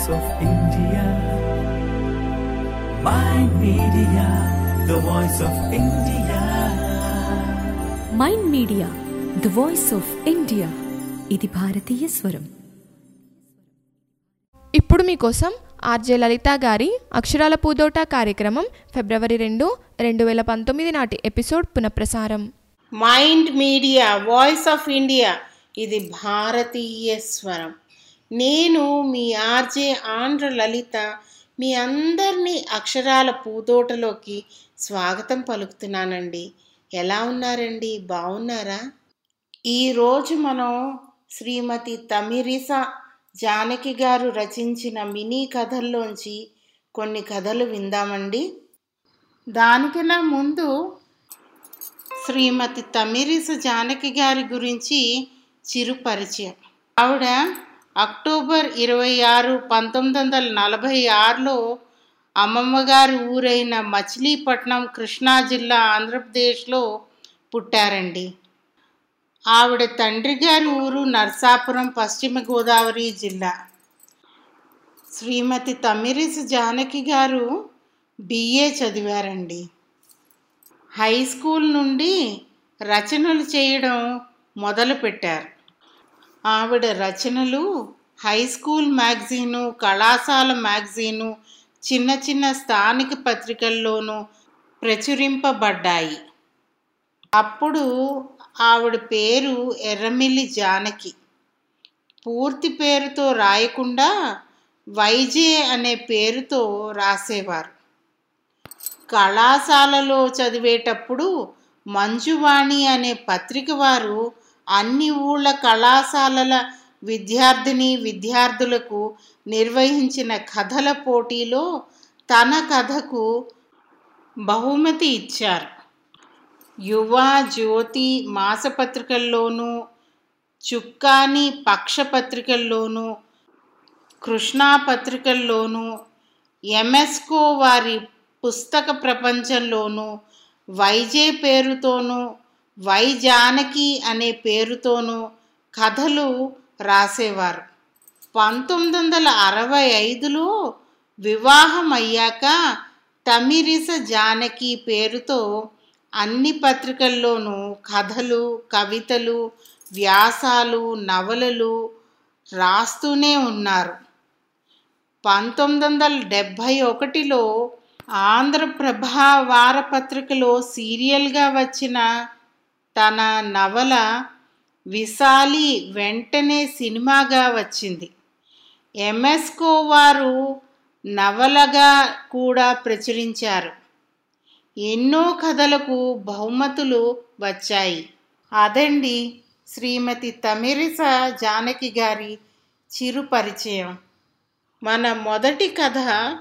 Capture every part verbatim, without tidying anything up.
voice of India. Mind Media, the voice of India. Mind media the voice of India. ఇది భారతీయ స్వరం. ఇప్పుడు మీకోసం ఆర్జే లలిత గారి అక్షరాల పూదోట కార్యక్రమం ఫిబ్రవరి రెండు రెండు వేల పంతొమ్మిది నాటి ఎపిసోడ్ పునఃప్రసారం. Mind media voice of India, ఇది భారతీయ స్వరం. నేను మీ ఆర్జే ఆంధ్ర లలిత మీ అందరినీ అక్షరాల పూదోటలోకి స్వాగతం పలుకుతున్నానండి. ఎలా ఉన్నారండి? బాగున్నారా? ఈరోజు మనం శ్రీమతి తమిరిసా జానకి గారు రచించిన మినీ కథల్లోంచి కొన్ని కథలు విందామండి. దానికన్నా ముందు శ్రీమతి తమిరిసా జానకి గారి గురించి చిరు పరిచయం. ఆవిడ అక్టోబర్ ఇరవై ఆరు పంతొమ్మిది వందల నలభై ఆరులో అమ్మమ్మగారి ఊరైన మచిలీపట్నం, కృష్ణా జిల్లా, ఆంధ్రప్రదేశ్లో పుట్టారండి. ఆవిడ తండ్రి గారి ఊరు నరసాపురం, పశ్చిమ గోదావరి జిల్లా. శ్రీమతి తమిరిసా జానకి గారు బిఏ చదివారండి. హై స్కూల్ నుండి రచనలు చేయడం మొదలుపెట్టారు. ఆవిడ రచనలు హై స్కూల్ మ్యాగజీను, కళాశాల మ్యాగజీను, చిన్న చిన్న స్థానిక పత్రికల్లోనూ ప్రచురింపబడ్డాయి. అప్పుడు ఆవిడ పేరు ఎర్రమిల్లి జానకి. పూర్తి పేరుతో రాయకుండా వైజే అనే పేరుతో రాసేవారు. కళాశాలలో చదివేటప్పుడు మంజువాణి అనే పత్రిక వారు అన్ని ఊళ్ళ కళాశాలల విద్యార్థిని విద్యార్థులకు నిర్వహించిన కథల పోటీలో తన కథకు బహుమతి ఇచ్చారు. యువ, జ్యోతి మాసపత్రికల్లోనూ, చుక్కాని పక్షపత్రికల్లోనూ, కృష్ణా పత్రికల్లోనూ, ఎంఎస్కో వారి పుస్తక ప్రపంచంలోనూ వైజే పేరుతోనూ, వై జానకి అనే పేరుతోనూ కథలు రాసేవారు. పంతొమ్మిది వందల అరవై ఐదులో వివాహం అయ్యాక తమిరిసా జానకి పేరుతో అన్ని పత్రికల్లోనూ కథలు, కవితలు, వ్యాసాలు, నవలలు రాస్తూనే ఉన్నారు. పంతొమ్మిది వందల డెబ్భై ఒకటిలో ఆంధ్రప్రభ వారపత్రికలో సీరియల్గా వచ్చిన తన నవల విశాలి వెంటనే సినిమాగా వచ్చింది. ఎంఎస్కో వారు నవలగా కూడా ప్రచురించారు. ఎన్నో కథలకు బహుమతులు వచ్చాయి. అదండి శ్రీమతి తమిరిసా జానకి గారి చిరు పరిచయం. మన మొదటి కథ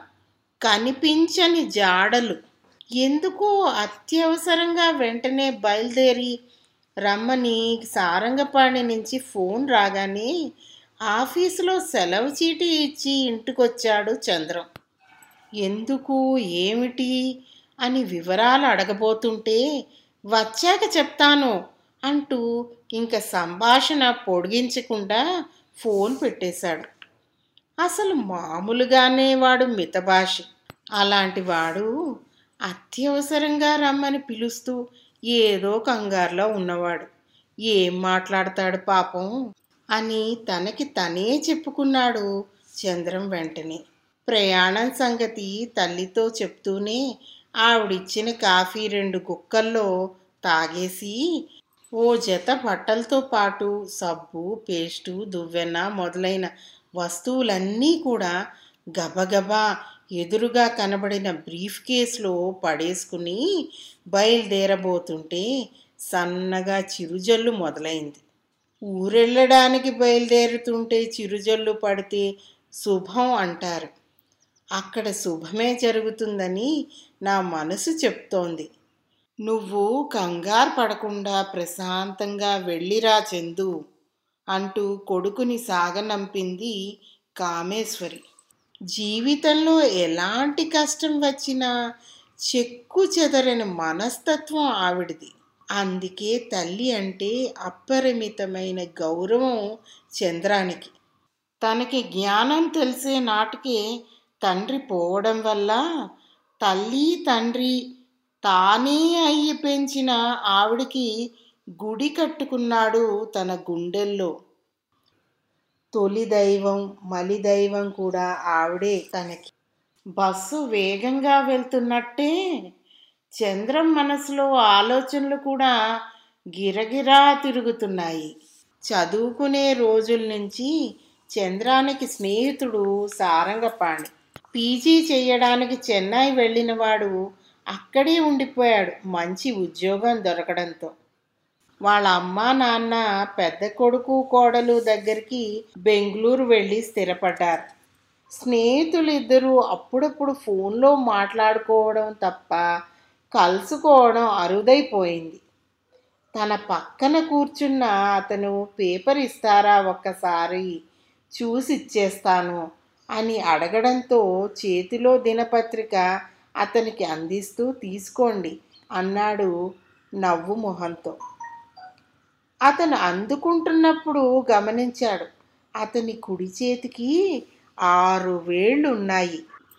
కనిపించని జాడలు. ఎందుకో అత్యవసరంగా వెంటనే బయలుదేరి రమ్మని సారంగపాణి నుంచి ఫోన్ రాగానే ఆఫీసులో సెలవు చీటీ ఇచ్చి ఇంటికొచ్చాడు చంద్రం. ఎందుకు, ఏమిటి అని వివరాలు అడగబోతుంటే వచ్చాక చెప్తాను అంటూ ఇంక సంభాషణ పొడిగించకుండా ఫోన్ పెట్టేశాడు. అసలు మామూలుగానే వాడు మితభాషి. అలాంటి వాడు అత్యవసరంగా రమ్మని పిలుస్తూ ఏదో కంగారులో ఉన్నవాడు. ఏం మాట్లాడతాడు పాపం అని తనకి తనే చెప్పుకున్నాడు చంద్రం. వెంటనే ప్రయాణం సంగతి తల్లితో చెప్తూనే ఆవిడిచ్చిన కాఫీ రెండు గుక్కల్లో తాగేసి ఓ జత బట్టలతో పాటు సబ్బు, పేస్టు, దువ్వెన మొదలైన వస్తువులన్నీ కూడా గబగబా ఎదురుగా కనబడిన బ్రీఫ్ కేసులో పడేసుకుని బయలుదేరబోతుంటే సన్నగా చిరుజల్లు మొదలైంది. ఊరెళ్ళడానికి బయలుదేరుతుంటే చిరుజల్లు పడితే శుభం అంటారు. అక్కడ శుభమే జరుగుతుందని నా మనసు చెప్తోంది. నువ్వు కంగారు పడకుండా ప్రశాంతంగా వెళ్ళిరా చందు అంటూ కొడుకుని సాగనంపింది కామేశ్వరి. జీవితంలో ఎలాంటి కష్టం వచ్చినా చెక్కు చెదరని మనస్తత్వం ఆవిడిది. అందుకే తల్లి అంటే అపరిమితమైన గౌరవం చంద్రానికి. తనకి జ్ఞానం తెలిసే నాటికే తండ్రి పోవడం వల్ల తల్లి తండ్రి తానే అయ్యి పెంచిన ఆవిడికి గుడి కట్టుకున్నాడు తన గుండెల్లో. తొలి దైవం మలి దైవం కూడా ఆవిడే తనకి. బస్సు వేగంగా వెళ్తున్నట్టే చంద్రం మనసులో ఆలోచనలు కూడా గిరగిరా తిరుగుతున్నాయి. చదువుకునే రోజుల నుంచి చంద్రానికి స్నేహితుడు సారంగపాణి. పీజీ చేయడానికి చెన్నై వెళ్ళినవాడు అక్కడే ఉండిపోయాడు మంచి ఉద్యోగం దొరకడంతో. వాళ్ళ అమ్మ నాన్న పెద్ద కొడుకు కోడలు దగ్గరికి బెంగళూరు వెళ్ళి స్థిరపడ్డారు. స్నేహితులు ఇద్దరూ అప్పుడప్పుడు ఫోన్లో మాట్లాడుకోవడం తప్ప కలుసుకోవడం అరుదైపోయింది. తన పక్కన కూర్చున్న అతను పేపర్ ఇస్తారా, ఒక్కసారి చూసి ఇచ్చేస్తాను అని అడగడంతో చేతిలో దినపత్రిక అతనికి అందిస్తూ తీసుకోండి అన్నాడు నవ్వు మొహంతో. అతను అందుకుంటున్నప్పుడు గమనించాడు అతని కుడి చేతికి ఆరు వేళ్ళు ఉన్నాయి.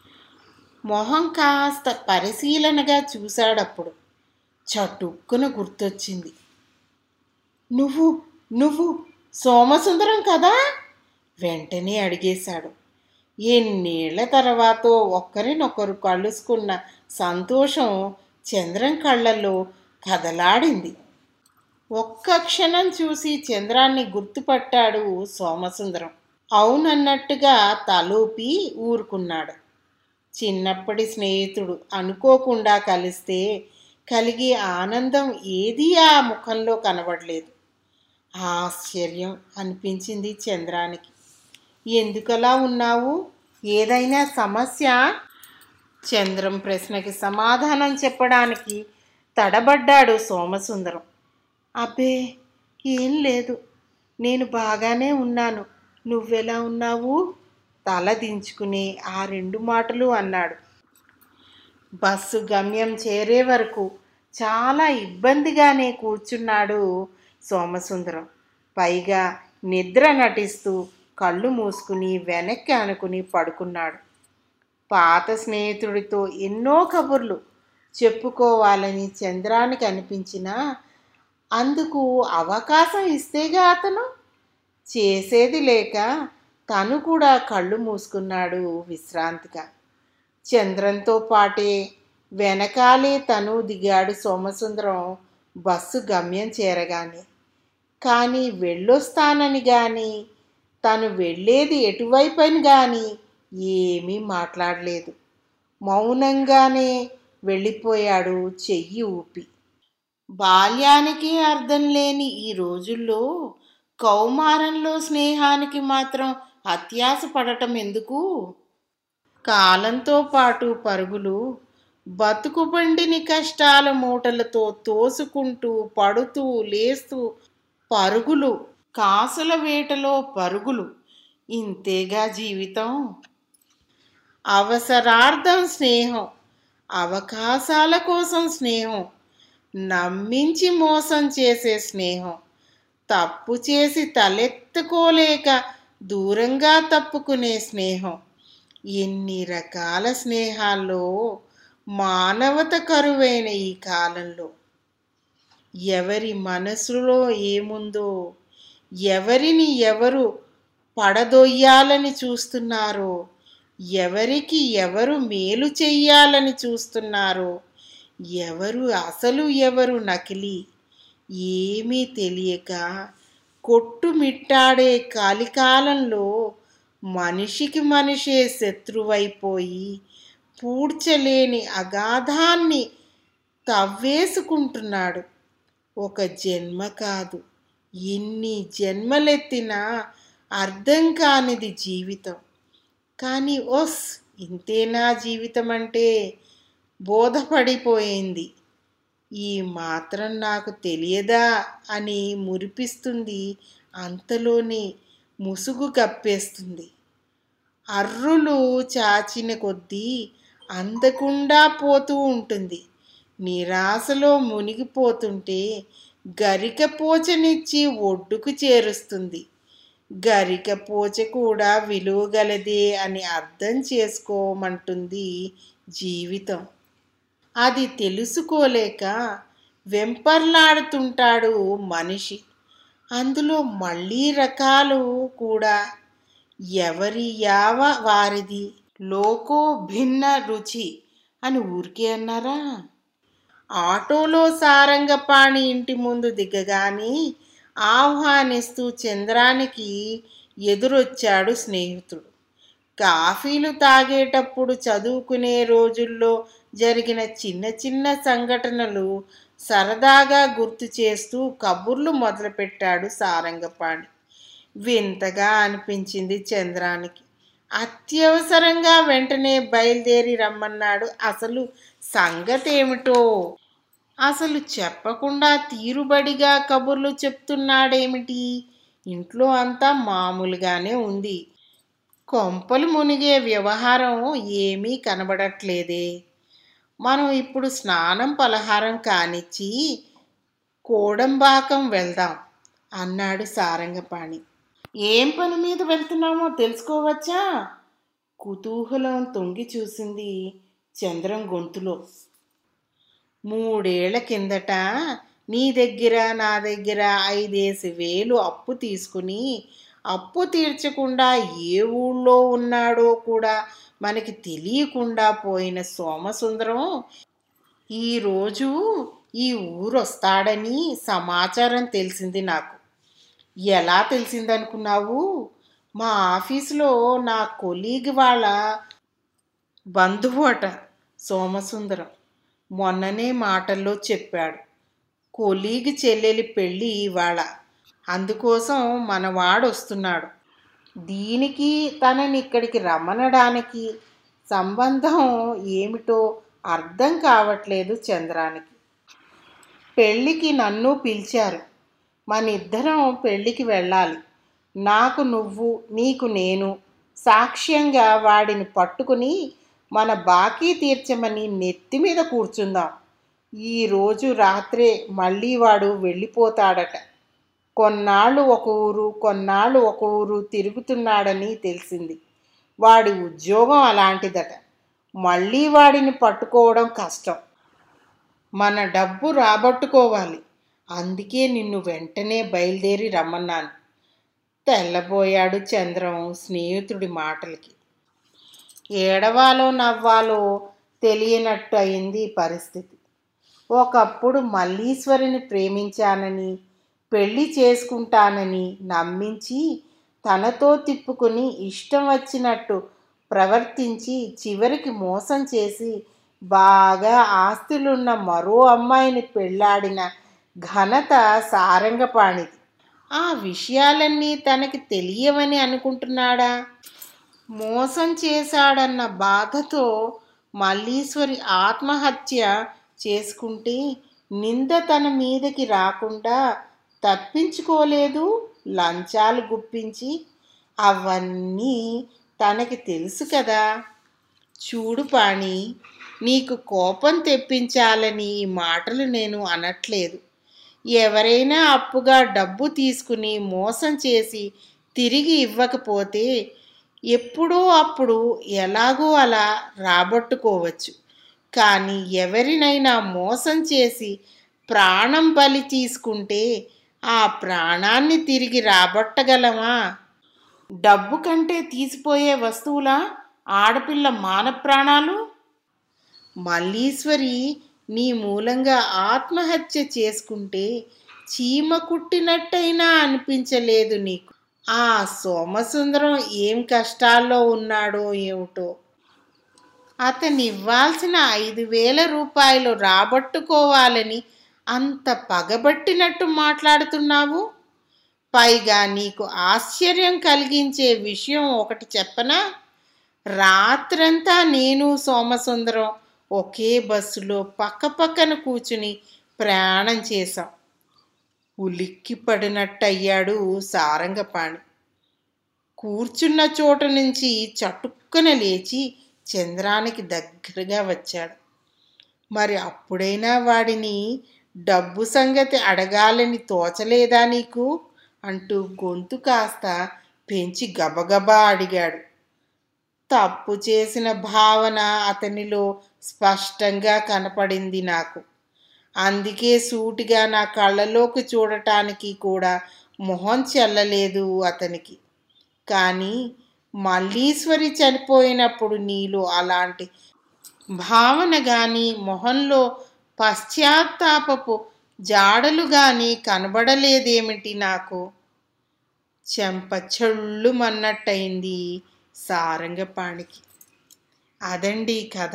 మొహం కాస్త పరిశీలనగా చూశాడప్పుడు. చటుక్కున గుర్తొచ్చింది. నువ్వు నువ్వు సోమసుందరం కదా? వెంటనే అడిగేశాడు. ఎన్నేళ్ల తర్వాత ఒక్కరినొకరు కలుసుకున్న సంతోషం చంద్రం కళ్ళల్లో కదలాడింది. ఒక్క క్షణం చూసి చంద్రాన్ని గుర్తుపట్టాడు సోమసుందరం. అవునన్నట్టుగా తలూపి ఊరుకున్నాడు. చిన్నప్పటి స్నేహితుడు అనుకోకుండా కలిస్తే కలిగే ఆనందం ఏదీ ఆ ముఖంలో కనబడలేదు. ఆశ్చర్యం అనిపించింది చంద్రానికి. ఎందుకలా ఉన్నావు? ఏదైనా సమస్య? చంద్రం ప్రశ్నకి సమాధానం చెప్పడానికి తడబడ్డాడు సోమసుందరం. అబ్బే ఏం లేదు, నేను బాగానే ఉన్నాను. నువ్వెలా ఉన్నావు? తల దించుకుని ఆ రెండు మాటలు అన్నాడు. బస్సు గమ్యం చేరే వరకు చాలా ఇబ్బందిగానే కూర్చున్నాడు సోమసుందరం. పైగా నిద్ర నటిస్తూ కళ్ళు మూసుకుని వెనక్కి అనుకుని పడుకున్నాడు. పాత స్నేహితుడితో ఎన్నో కబుర్లు చెప్పుకోవాలని చంద్రానికి అనిపించినా అందుకు అవకాశం ఇస్తేగా అతను. చేసేది లేక తను కూడా కళ్ళు మూసుకున్నాడు విశ్రాంతిగా. చంద్రంతో పాటే వెనకాలే తను దిగాడు సోమసుందరం బస్సు గమ్యం చేరగానే. కానీ వెళ్ళొస్తానని కానీ తను వెళ్ళేది ఎటువైపని కానీ ఏమీ మాట్లాడలేదు. మౌనంగానే వెళ్ళిపోయాడు చెయ్యి ఊపి. బాల్యానికి అర్థం లేని ఈ రోజుల్లో కౌమారంలో స్నేహానికి మాత్రం అత్యాశ పడటం ఎందుకు? కాలంతో పాటు పరుగులు, బతుకు బండిని కష్టాల మూటలతో తోసుకుంటూ పడుతూ లేస్తూ పరుగులు, కాసుల వేటలో పరుగులు, ఇంతేగా జీవితం. అవసరార్థం స్నేహం, అవకాశాల కోసం స్నేహం, నమ్మించి మోసం చేసే స్నేహం, తప్పు చేసి తలెత్తుకోలేక దూరంగా తప్పుకునే స్నేహం. ఎన్ని రకాల స్నేహాల్లో మానవత కరువైన ఈ కాలంలో ఎవరి మనసులో ఏముందో, ఎవరిని ఎవరు పడదొయ్యాలని చూస్తున్నారో, ఎవరికి ఎవరు మేలు చెయ్యాలని చూస్తున్నారో, ఎవరు అసలు ఎవరు నకిలీ ఏమీ తెలియక కొట్టుమిట్టాడే కలికాలంలో మనిషికి మనిషే శత్రువైపోయి పూడ్చలేని అగాధాన్ని తవ్వేసుకుంటున్నాడు. ఒక జన్మ కాదు, ఎన్ని జన్మలెత్తినా అర్థం కానిది జీవితం. కానీ ఓస్, ఇంతేనా జీవితం అంటే బోధపడిపోయింది. ఈ మాత్రం నాకు తెలియదా అని మురిపిస్తుంది, అంతలోనే ముసుగు కప్పేస్తుంది. అర్రులు చాచిన కొద్దీ అందకుండా పోతూ ఉంటుంది. నిరాశలో మునిగిపోతుంటే గరిక పోచనిచ్చి ఒడ్డుకు చేరుస్తుంది. గరిక పోచ కూడా విలువగలదే అని అర్థం చేసుకోమంటుంది జీవితం. అది తెలుసుకోలేక వెంపర్లాడుతుంటాడు మనిషి. అందులో మళ్ళీ రకాలు కూడా. ఎవరి యావ వారిది, లోకో భిన్న రుచి అని ఊరికే అన్నారా? ఆటోలో సారంగపాణి ఇంటి ముందు దిగగానే ఆహ్వానిస్తూ చంద్రానికి ఎదురొచ్చాడు స్నేహితుడు. కాఫీలు తాగేటప్పుడు చదువుకునే రోజుల్లో జరిగిన చిన్న చిన్న సంఘటనలు సరదాగా గుర్తు చేస్తూ కబుర్లు మొదలుపెట్టాడు సారంగపాణి. వింతగా అనిపించింది చంద్రానికి. అత్యవసరంగా వెంటనే బయలుదేరి రమ్మన్నాడు. అసలు సంగతేమిటో, అసలు చెప్పకుండా తీరుబడిగా కబుర్లు చెప్తున్నాడేమిటి? ఇంట్లో అంతా మామూలుగానే ఉంది. కొంపలు మునిగే వ్యవహారం ఏమీ కనబడట్లేదే. మనం ఇప్పుడు స్నానం పలహారం కానిచ్చి కోడంబాకం వెళ్దాం అన్నాడు సారంగపాణి. ఏం పని మీద వెళ్తున్నామో తెలుసుకోవచ్చా? కుతూహలం తొంగి చూసింది చంద్రం గొంతులో. మూడేళ్ల కిందట నీ దగ్గర నా దగ్గర ఐదేసి వేలు అప్పు తీసుకుని అప్పు తీర్చకుండా ఏ ఊళ్ళో ఉన్నాడో కూడా మనకి తెలియకుండా పోయిన సోమసుందరం ఈరోజు ఈ ఊరొస్తాడని సమాచారం తెలిసింది నాకు. ఎలా తెలిసిందనుకున్నావు? మా ఆఫీసులో నా కొలీగ్ వాళ్ళ బంధువు అట సోమసుందరం. మొన్ననే మాటల్లో చెప్పాడు. కొలీగ్ చెల్లెలి పెళ్ళి ఇవాళ, అందుకోసం మనవాడు వస్తున్నాడు. దీనికి తనని ఇక్కడికి రమ్మనడానికి సంబంధం ఏమిటో అర్థం కావట్లేదు చంద్రానికి. పెళ్ళికి నన్ను పిలిచారు. మన ఇద్దరం పెళ్ళికి వెళ్ళాలి. నాకు నువ్వు, నీకు నేను. సాక్ష్యంగా వాడిని పట్టుకుని మన బాకీ తీర్చమని నెత్తి మీద కూర్చుందాం. ఈరోజు రాత్రే మళ్ళీ వాడు వెళ్ళిపోతాడట. కొన్నాళ్ళు ఒక ఊరు కొన్నాళ్ళు ఒక ఊరు తిరుగుతున్నాడని తెలిసింది. వాడి ఉద్యోగం అలాంటిదట. మళ్ళీ వాడిని పట్టుకోవడం కష్టం. మన డబ్బు రాబట్టుకోవాలి. అందుకే నిన్ను వెంటనే బయలుదేరి రమ్మన్నాను. తెల్లబోయాడు చంద్రం స్నేహితుడి మాటలకి. ఏడవాలో నవ్వాలో తెలియనట్టు అయింది పరిస్థితి. ఒకప్పుడు మల్లీశ్వరిని ప్రేమించానని, పెళ్లి చేసుకుంటానని నమ్మించి తనతో తిప్పుకుని ఇష్టం వచ్చినట్టు ప్రవర్తించి చివరికి మోసం చేసి బాగా ఆస్తులున్న మరో అమ్మాయిని పెళ్ళాడిన ఘనత సారంగపాణిది. ఆ విషయాలన్నీ తనకి తెలియవని అనుకుంటున్నాడా? మోసం చేశాడన్న బాధతో మల్లీశ్వరి ఆత్మహత్య చేసుకుంటే నింద తన మీదకి రాకుండా తప్పించుకోలేదు. లంచాలు గుప్పించి అవన్నీ తనకి తెలుసు కదా. చూడు పాణి, నీకు కోపం తెప్పించాలని ఈ మాటలు నేను అనట్లేదు. ఎవరైనా అప్పుగా డబ్బు తీసుకుని మోసం చేసి తిరిగి ఇవ్వకపోతే ఎప్పుడో అప్పుడు ఎలాగో అలా రాబట్టుకోవచ్చు. కానీ ఎవరినైనా మోసం చేసి ప్రాణం బలి తీసుకుంటే ఆ ప్రాణాన్ని తిరిగి రాబట్టగలమా? డబ్బు కంటే తీసిపోయే వస్తువులా ఆడపిల్ల మాన ప్రాణాలు? మల్లీశ్వరి నీ మూలంగా ఆత్మహత్య చేసుకుంటే చీమ కుట్టినట్టయినా అనిపించలేదు నీకు? ఆ సోమసుందరం ఏం కష్టాల్లో ఉన్నాడో ఏమిటో. అతని ఇవ్వాల్సిన ఐదు వేల రూపాయలు రాబట్టుకోవాలని అంత పగబట్టినట్టు మాట్లాడుతున్నావు. పైగా నీకు ఆశ్చర్యం కలిగించే విషయం ఒకటి చెప్పనా? రాత్రంతా నేను సోమసుందరం ఒకే బస్సులో పక్క పక్కన కూర్చుని ప్రయాణం చేశాం. ఉలిక్కి పడినట్టయ్యాడు సారంగపాణి. కూర్చున్న చోట నుంచి చటుక్కన లేచి చంద్రానికి దగ్గరగా వచ్చాడు. మరి అప్పుడైనా వాడిని డబ్బు సంగతి అడగాలని తోచలేదా నీకు అంటూ గొంతు కాస్త పెంచి గబగబా అడిగాడు. తప్పు చేసిన భావన అతనిలో స్పష్టంగా కనపడింది నాకు. అందుకే సూటిగా నా కళ్ళలోకి చూడటానికి కూడా మొహం చెల్లలేదు అతనికి. కానీ మల్లీశ్వరి చనిపోయినప్పుడు నీలో అలాంటి భావన కానీ మొహంలో పశ్చాత్తాపపు జాడలు కానీ కనబడలేదేమిటి నాకు? చెంప చెళ్ళుమన్నట్టయింది సారంగపాణికి. అదండి కథ.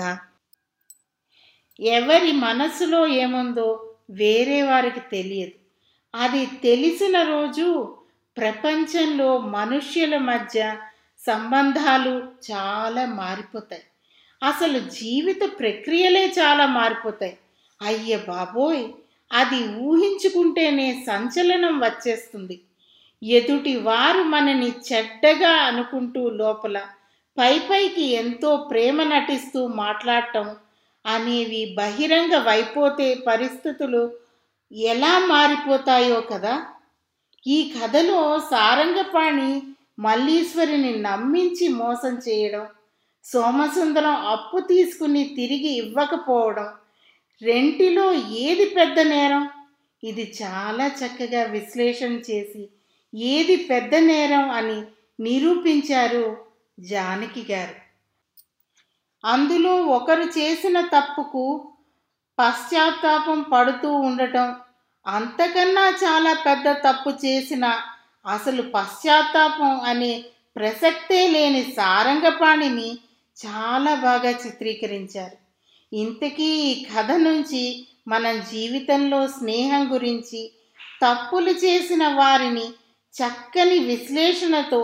ఎవరి మనసులో ఏముందో వేరే వారికి తెలియదు. అది తెలిసిన రోజు ప్రపంచంలో మనుష్యుల మధ్య సంబంధాలు చాలా మారిపోతాయి. అసలు జీవిత ప్రక్రియలే చాలా మారిపోతాయి. అయ్య బాబోయ్, అది ఊహించుకుంటేనే సంచలనం వచ్చేస్తుంది. ఎదుటి వారు మనని చెడ్డగా అనుకుంటూ లోపల పై పైకి ఎంతో ప్రేమ నటిస్తూ మాట్లాడటం అనేవి బహిరంగ వైపోతే పరిస్థితులు ఎలా మారిపోతాయో కదా. ఈ కథలో సారంగపాణి మల్లీశ్వరిని నమ్మించి మోసం చేయడం, సోమసుందరం అప్పు తీసుకుని తిరిగి ఇవ్వకపోవడం, రెంటిలో ఏది పెద్ద నేరం? ఇది చాలా చక్కగా విశ్లేషణ చేసి ఏది పెద్ద నేరం అని నిరూపించారు జానకి గారు. అందులో ఒకరు చేసిన తప్పుకు పశ్చాత్తాపం పడుతూ ఉండటం, అంతకన్నా చాలా పెద్ద తప్పు చేసిన అసలు పశ్చాత్తాపం అనే ప్రసక్తే లేని సారంగపాణిని చాలా బాగా చిత్రీకరించారు. ఇంతకీ ఈ కథ నుంచి మన జీవితంలో స్నేహం గురించి, తప్పులు చేసిన వారిని చక్కని విశ్లేషణతో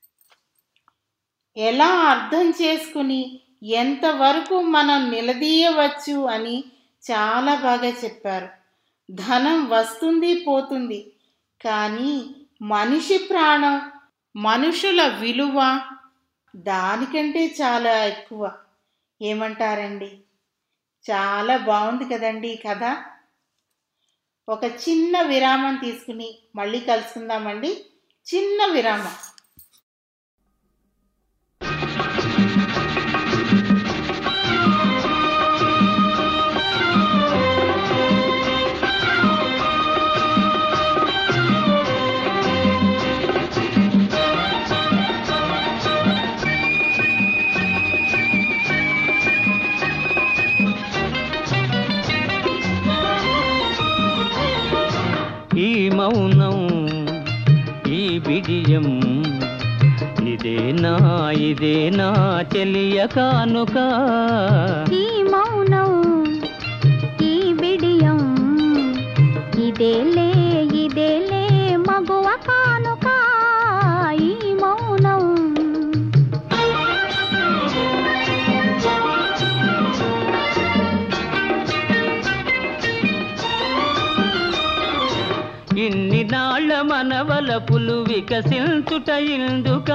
ఎలా అర్థం చేసుకుని ఎంతవరకు మనం నిలదీయవచ్చు అని చాలా బాగా చెప్పారు. ధనం వస్తుంది పోతుంది, కానీ మనిషి ప్రాణం, మనుషుల విలువ దానికంటే చాలా ఎక్కువ. ఏమంటారండి? చాలా బాగుంది కదండి ఈ కథ. ఒక చిన్న విరామం తీసుకుని మళ్ళీ కలుసుకుందామండి. చిన్న విరామం. ఈ మౌనం, ఈ బిడియం, ఇదేనా ఇదేనా చెలియ కానుక. ఈ మౌనం, ఈ బిడియం, ఇదేలే ఇదేలే మగువ కానుక. ఈ మౌనం ఇన్ని నాళ్ళ మనవలపులు వికసించుట ఇందుక,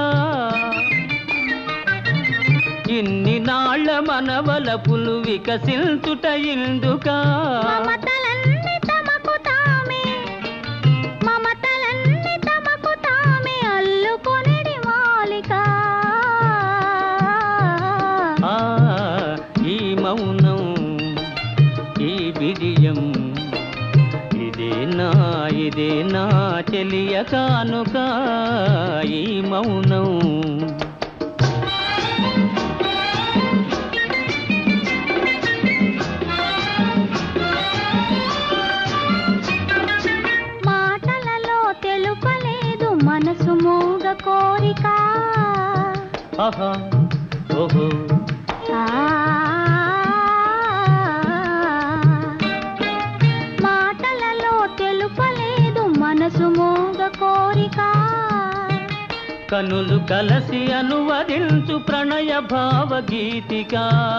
ఇన్ని నాళ్ళ మనవలపులు వికసించుట ఇందుక. మమతలన్నీ తమకు తామే, మమతలన్నీ తమకు తామే అల్లుకొనిడి మాలిక. ఆ ఈ మౌనం, ఈ బిడియం, ఇదేనా ఇదేనా చెలియ కానుక. ఈ మౌనం మాటలలో తెలుపలేదు మనసు మూగ కోరిక. ఆహా ఓహో ఆ మాటలలో తెలుపలేదు మనసు మూగ కోరిక. కనులు కలసి అనువదించు ప్రణయ భావగీతిక.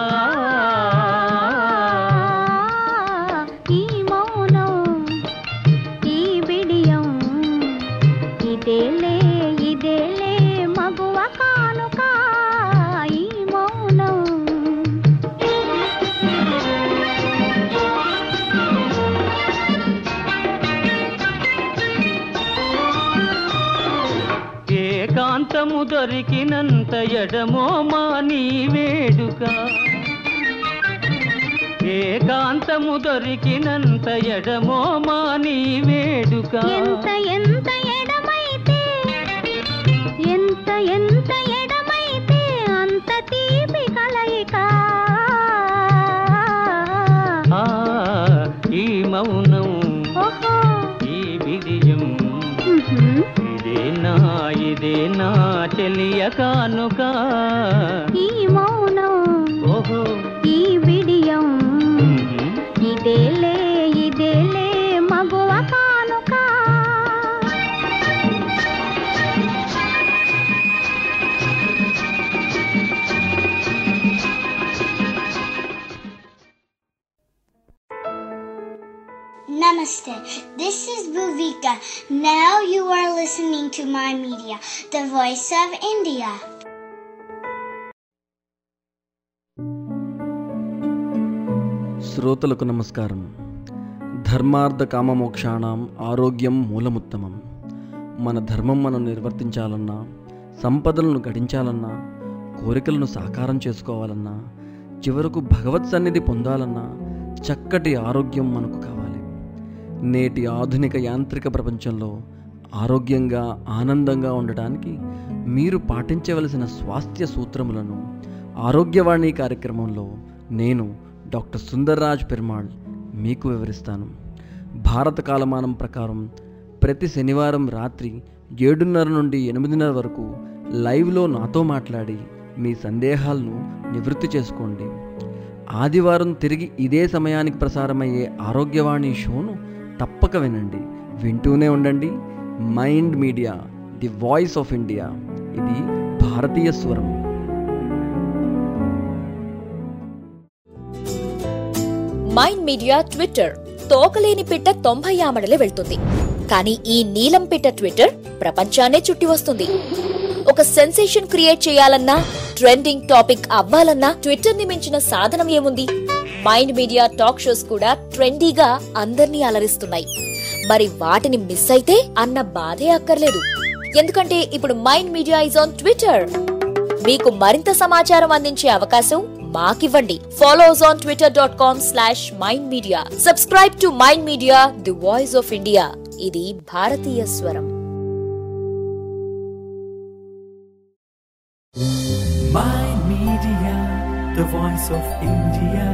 ఈ మౌనం, ఈ బిడియం, ఇదేలే ఇదేలే మగువ కానుక. ఈ మౌనం ఏకాంతము దొరికినంత ఎడమో మా నీ వేడుక, ఏకాంతము దొరికినంత ఎడమో మా నీ వేడుక. ఎంత ఎంత ఎడమైతే ఎంత ఎంత ఎడమైతే అంత తీపి కలయిక. ఆ, ఈ మౌనం ఓహో ఈ విజయం ఉహుం. ఇదే నా ఇదే నా చెలియ కానుక. ఈ మౌనం ఓహో ఈ బిడియం ఉహుం. ఇదేలే ఇదేలే మగువ కానుక. Namaste. This is Bhuvika. Now you are listening to My Media, the voice of India. శ్రోతలకు నమస్కారం. ధర్మార్థ కామమోక్షాణం ఆరోగ్యం మూలముత్తమం. మన ధర్మం మనం నిర్వర్తించాలన్నా, సంపదలను గడించాలన్నా, కోరికలను సాకారం చేసుకోవాలన్నా, చివరకు భగవత్ సన్నిధి పొందాలన్నా చక్కటి ఆరోగ్యం మనకు కావాలి. నేటి ఆధునిక యాంత్రిక ప్రపంచంలో ఆరోగ్యంగా ఆనందంగా ఉండటానికి మీరు పాటించవలసిన స్వాస్థ్య సూత్రములను ఆరోగ్యవాణి కార్యక్రమంలో నేను డాక్టర్ సుందర్రాజ్ పెరుమాళ్ మీకు వివరిస్తాను. భారత కాలమానం ప్రకారం ప్రతి శనివారం రాత్రి ఏడున్నర నుండి ఎనిమిదిన్నర వరకు లైవ్లో నాతో మాట్లాడి మీ సందేహాలను నివృత్తి చేసుకోండి. ఆదివారం తిరిగి ఇదే సమయానికి ప్రసారమయ్యే ఆరోగ్యవాణి షోను తప్పక వినండి. వింటూనే ఉండండి. Mind media, the voice of India. ఇది భారతీయ స్వరం. Mind media Twitter. తోకలేని పిట్ట తొంభై ఆమడలే వెళ్తుంది, కానీ ఈ నీలం పిట్ట ట్విట్టర్ ప్రపంచాన్నే చుట్టి వస్తుంది. ఒక సెన్సేషన్ క్రియేట్ చేయాలన్నా, ట్రెండింగ్ టాపిక్ అవ్వాలన్నా ట్విట్టర్ ని మించిన సాధనం ఏముంది? మైండ్ మీడియా టాక్ షోస్ కూడా ట్రెండీగా అందర్నీ అలరిస్తున్నాయి. మరి వాటిని మిస్ అయితే అన్న బాధే అక్కర్లేదు. ఎందుకంటే ఇప్పుడు mind media is on Twitter. మీకు మరింత సమాచారం అందించే అవకాశం మాకివ్వండి. Follow us on Twitter dot com slash mind media. Subscribe to mind media, the voice of India. ఇది భారతీయ స్వరం. Mind Media, the voice of India.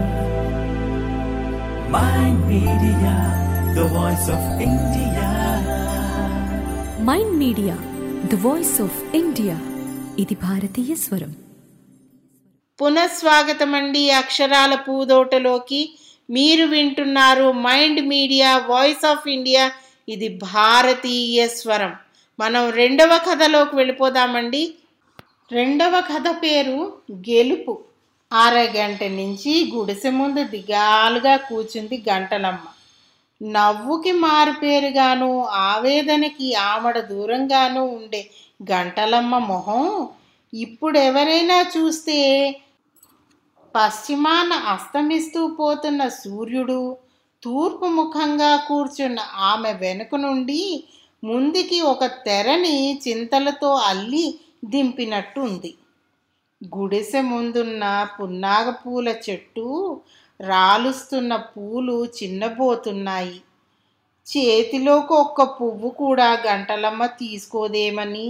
Mind Media, the voice of India. Mind media the voice of India. ఇది భారతీయ స్వరం. పునఃస్వాగతం అండి అక్షరాల పూదోటలోకి. మీరు వింటున్నారు mind media voice of India, ఇది భారతీయ స్వరం. మనం రెండవ కథలోకి వెళ్ళిపోదామండి. రెండవ కథ పేరు గెలుపు. అరగంట నుంచి గుడిసె ముందు దిగాలుగా కూర్చుంది గంటలమ్మ. నవ్వుకి మారుపేరుగాను ఆవేదనకి ఆమడ దూరంగాను ఉండే గంటలమ్మ మొహం ఇప్పుడు ఎవరైనా చూస్తే పశ్చిమాన అస్తమిస్తూ పోతున్న సూర్యుడు తూర్పు ముఖంగా కూర్చున్న ఆమె వెనుక నుండి ముందుకి ఒక తెరని చింతలతో అల్లి దింపినట్టు ఉంది. గుడిసె ముందున్న పున్నాగ పూల చెట్టు రాలుస్తున్న పూలు చిన్నబోతున్నాయి. చేతిలోకి ఒక్క పువ్వు కూడా గంటలమ్మ తీసుకోదేమని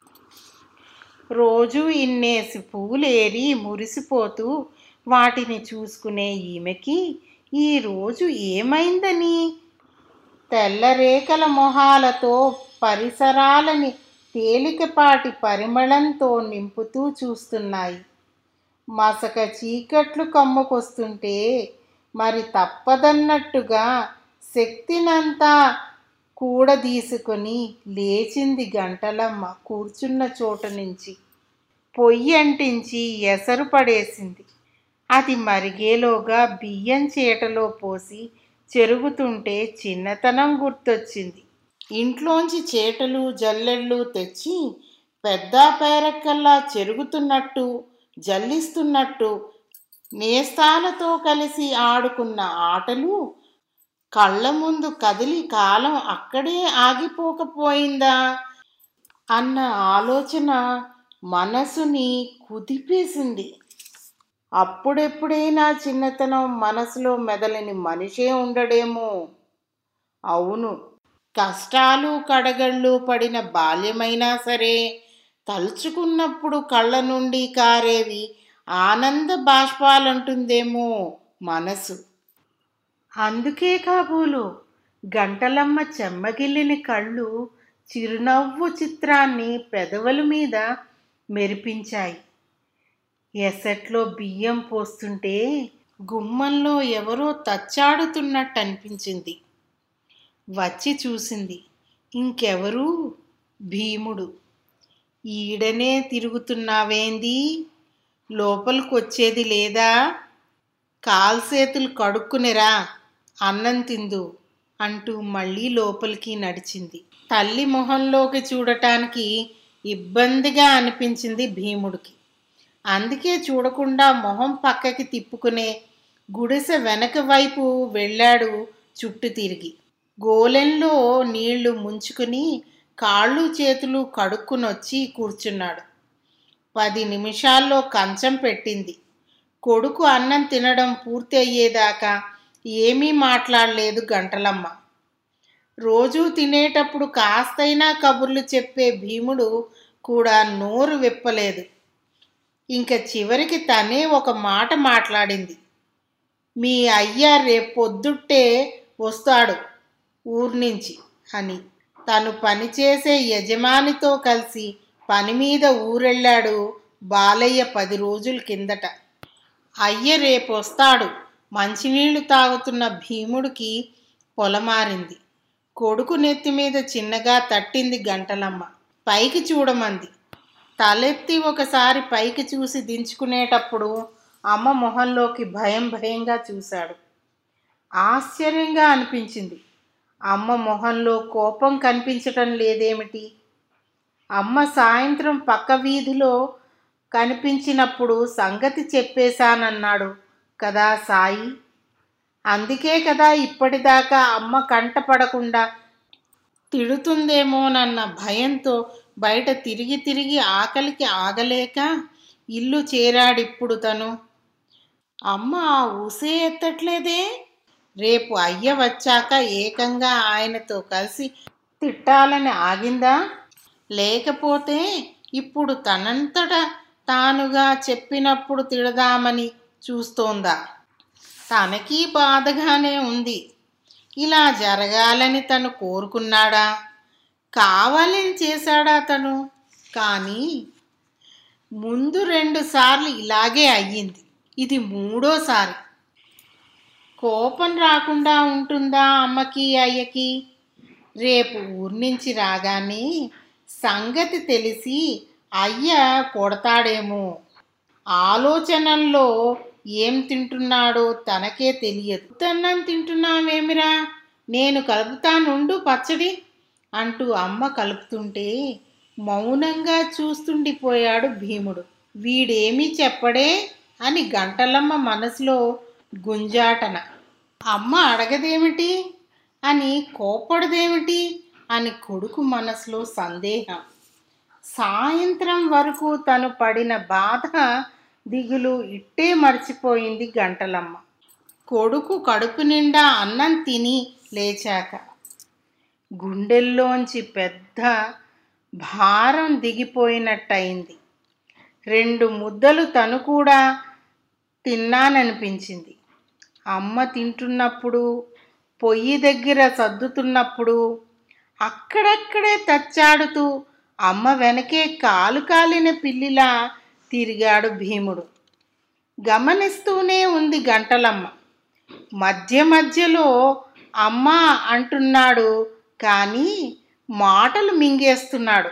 రోజు ఇన్నేసి పువ్వులేరి మురిసిపోతూ వాటిని చూసుకునే ఈమెకి ఈరోజు ఏమైందని తెల్లరేఖల మొహాలతో పరిసరాలని తేలికపాటి పరిమళంతో నింపుతూ చూస్తున్నాయి. మసక చీకట్లు కమ్ముకొస్తుంటే మరి తప్పదన్నట్టుగా శక్తినంతా కూడదీసుకొని లేచింది గంటలమ్మ. కూర్చున్న చోట నుంచి పొయ్యి అంటించి ఎసరు పడేసింది. అది మరిగేలోగా బియ్యం చీటలో పోసి చెరుగుతుంటే చిన్నతనం గుర్తొచ్చింది. ఇంట్లోంచి చేటలు జల్లెళ్ళు తెచ్చి పెద్ద పేరక్కల్లా చెరుగుతున్నట్టు జల్లిస్తున్నట్టు నేస్తాలతో కలిసి ఆడుకున్న ఆటలు కళ్ళ ముందు కదిలి కాలం అక్కడే ఆగిపోకపోయిందా అన్న ఆలోచన మనసుని కుదిపేసింది. అప్పుడెప్పుడైనా చిన్నతనం మనసులో మెదలని మనిషే ఉండడేమో. అవును, కష్టాలు కడగళ్ళు పడిన బాల్యమైనా సరే తలుచుకున్నప్పుడు కళ్ళ నుండి కారేవి ఆనంద బాష్పాలంటుందేమో మనసు. అందుకే కాబోలు గంటలమ్మ చెమ్మగిల్లిన కళ్ళు చిరునవ్వు చిత్రాన్ని పెదవుల మీద మెరిపించాయి. ఎసట్లో బియ్యం పోస్తుంటే గుమ్మంలో ఎవరో తచ్చాడుతున్నట్టు అనిపించింది. వచ్చి చూసింది. ఇంకెవరు? భీముడు. ఈడనే తిరుగుతున్నావేంది? లోపలికొచ్చేది లేదా? కాల్సేతులు కడుక్కునిరా, అన్నం తిందు అంటూ మళ్ళీ లోపలికి నడిచింది. తల్లి మొహంలోకి చూడటానికి ఇబ్బందిగా అనిపించింది భీముడికి. అందుకే చూడకుండా మొహం పక్కకి తిప్పుకునే గుడిసె వెనక వైపు వెళ్ళాడు. చుట్టూ తిరిగి గోలెంలో నీళ్లు ముంచుకుని కాళ్ళు చేతులు కడుక్కునొచ్చి కూర్చున్నాడు. పది నిమిషాల్లో కంచం పెట్టింది. కొడుకు అన్నం తినడం పూర్తి అయ్యేదాకా ఏమీ మాట్లాడలేదు గంటలమ్మ. రోజూ తినేటప్పుడు కాస్తైనా కబుర్లు చెప్పే భీముడు కూడా నోరు విప్పలేదు. ఇంక చివరికి తనే ఒక మాట మాట్లాడింది. మీ అయ్య రేపొద్దుట్టే వస్తాడు ఊరి నుంచి అని. తను పనిచేసే యజమానితో కలిసి పని మీద ఊరెళ్ళాడు బాలయ్య పది రోజుల కిందట. అయ్య రేపు వస్తాడు. మంచినీళ్లు తాగుతున్న భీముడికి పొలమారింది. కొడుకు నెత్తి మీద చిన్నగా తట్టింది గంటలమ్మ. పైకి చూడమంది. తలెత్తి ఒకసారి పైకి చూసి దించుకునేటప్పుడు అమ్మ మొహంలోకి భయం భయంగా చూశాడు. ఆశ్చర్యంగా అనిపించింది. అమ్మ మొహంలో కోపం కనిపించటం లేదేమిటి? అమ్మ సాయంత్రం పక్క వీధిలో కనిపించినప్పుడు సంగతి చెప్పేశానన్నాడు కదా సాయి. అందుకే కదా ఇప్పటిదాకా అమ్మ కంట పడకుండా తిడుతుందేమోనన్న భయంతో బయట తిరిగి తిరిగి ఆకలికి ఆగలేక ఇల్లు చేరాడిప్పుడు తను. అమ్మ ఆ ఊసే ఎత్తట్లేదే. రేపు అయ్య వచ్చాక ఏకంగా ఆయనతో కలిసి తిట్టాలని ఆగిందా? లేకపోతే ఇప్పుడు తనంతట తానుగా చెప్పినప్పుడు తిడదామని చూస్తోందా? తనకి బాధగానే ఉంది. ఇలా జరగాలని తను కోరుకున్నాడా? కావాలని చేశాడా తను? కానీ ముందు రెండు సార్లు ఇలాగే అయ్యింది. ఇది మూడోసారి. కోపం రాకుండా ఉంటుందా అమ్మకి అయ్యకి? రేపు ఊరి నుంచి రాగానే సంగతి తెలిసి అయ్య కొడతాడేమో. ఆలోచనల్లో ఏం తింటున్నాడో తనకే తెలియదు. తన్నం తింటున్నావేమిరా, నేను కలుపుతానుండు పచ్చడి అంటూ అమ్మ కలుపుతుంటే మౌనంగా చూస్తుండిపోయాడు భీముడు. వీడేమీ చెప్పడే అని గంటలమ్మ మనసులో గుంజాటన. అమ్మ అడగదేమిటి అని కోప్పడదేమిటి అని కొడుకు మనసులో సందేహం. సాయంత్రం వరకు తను పడిన బాధ దిగులు ఇట్టే మర్చిపోయింది గంటలమ్మ. కొడుకు కడుపు నిండా అన్నం తిని లేచాక గుండెల్లోంచి పెద్ద భారం దిగిపోయినట్టయింది. రెండు ముద్దలు తను కూడా తిన్నాననిపించింది. అమ్మ తింటున్నప్పుడు, పొయ్యి దగ్గర సర్దుతున్నప్పుడు అక్కడక్కడే తచ్చాడుతూ అమ్మ వెనకే కాలు కాలిన పిల్లిలా తిరిగాడు భీముడు. గమనిస్తూనే ఉంది గంటలమ్మ. మధ్య మధ్యలో అమ్మ అంటున్నాడు కానీ మాటలు మింగేస్తున్నాడు.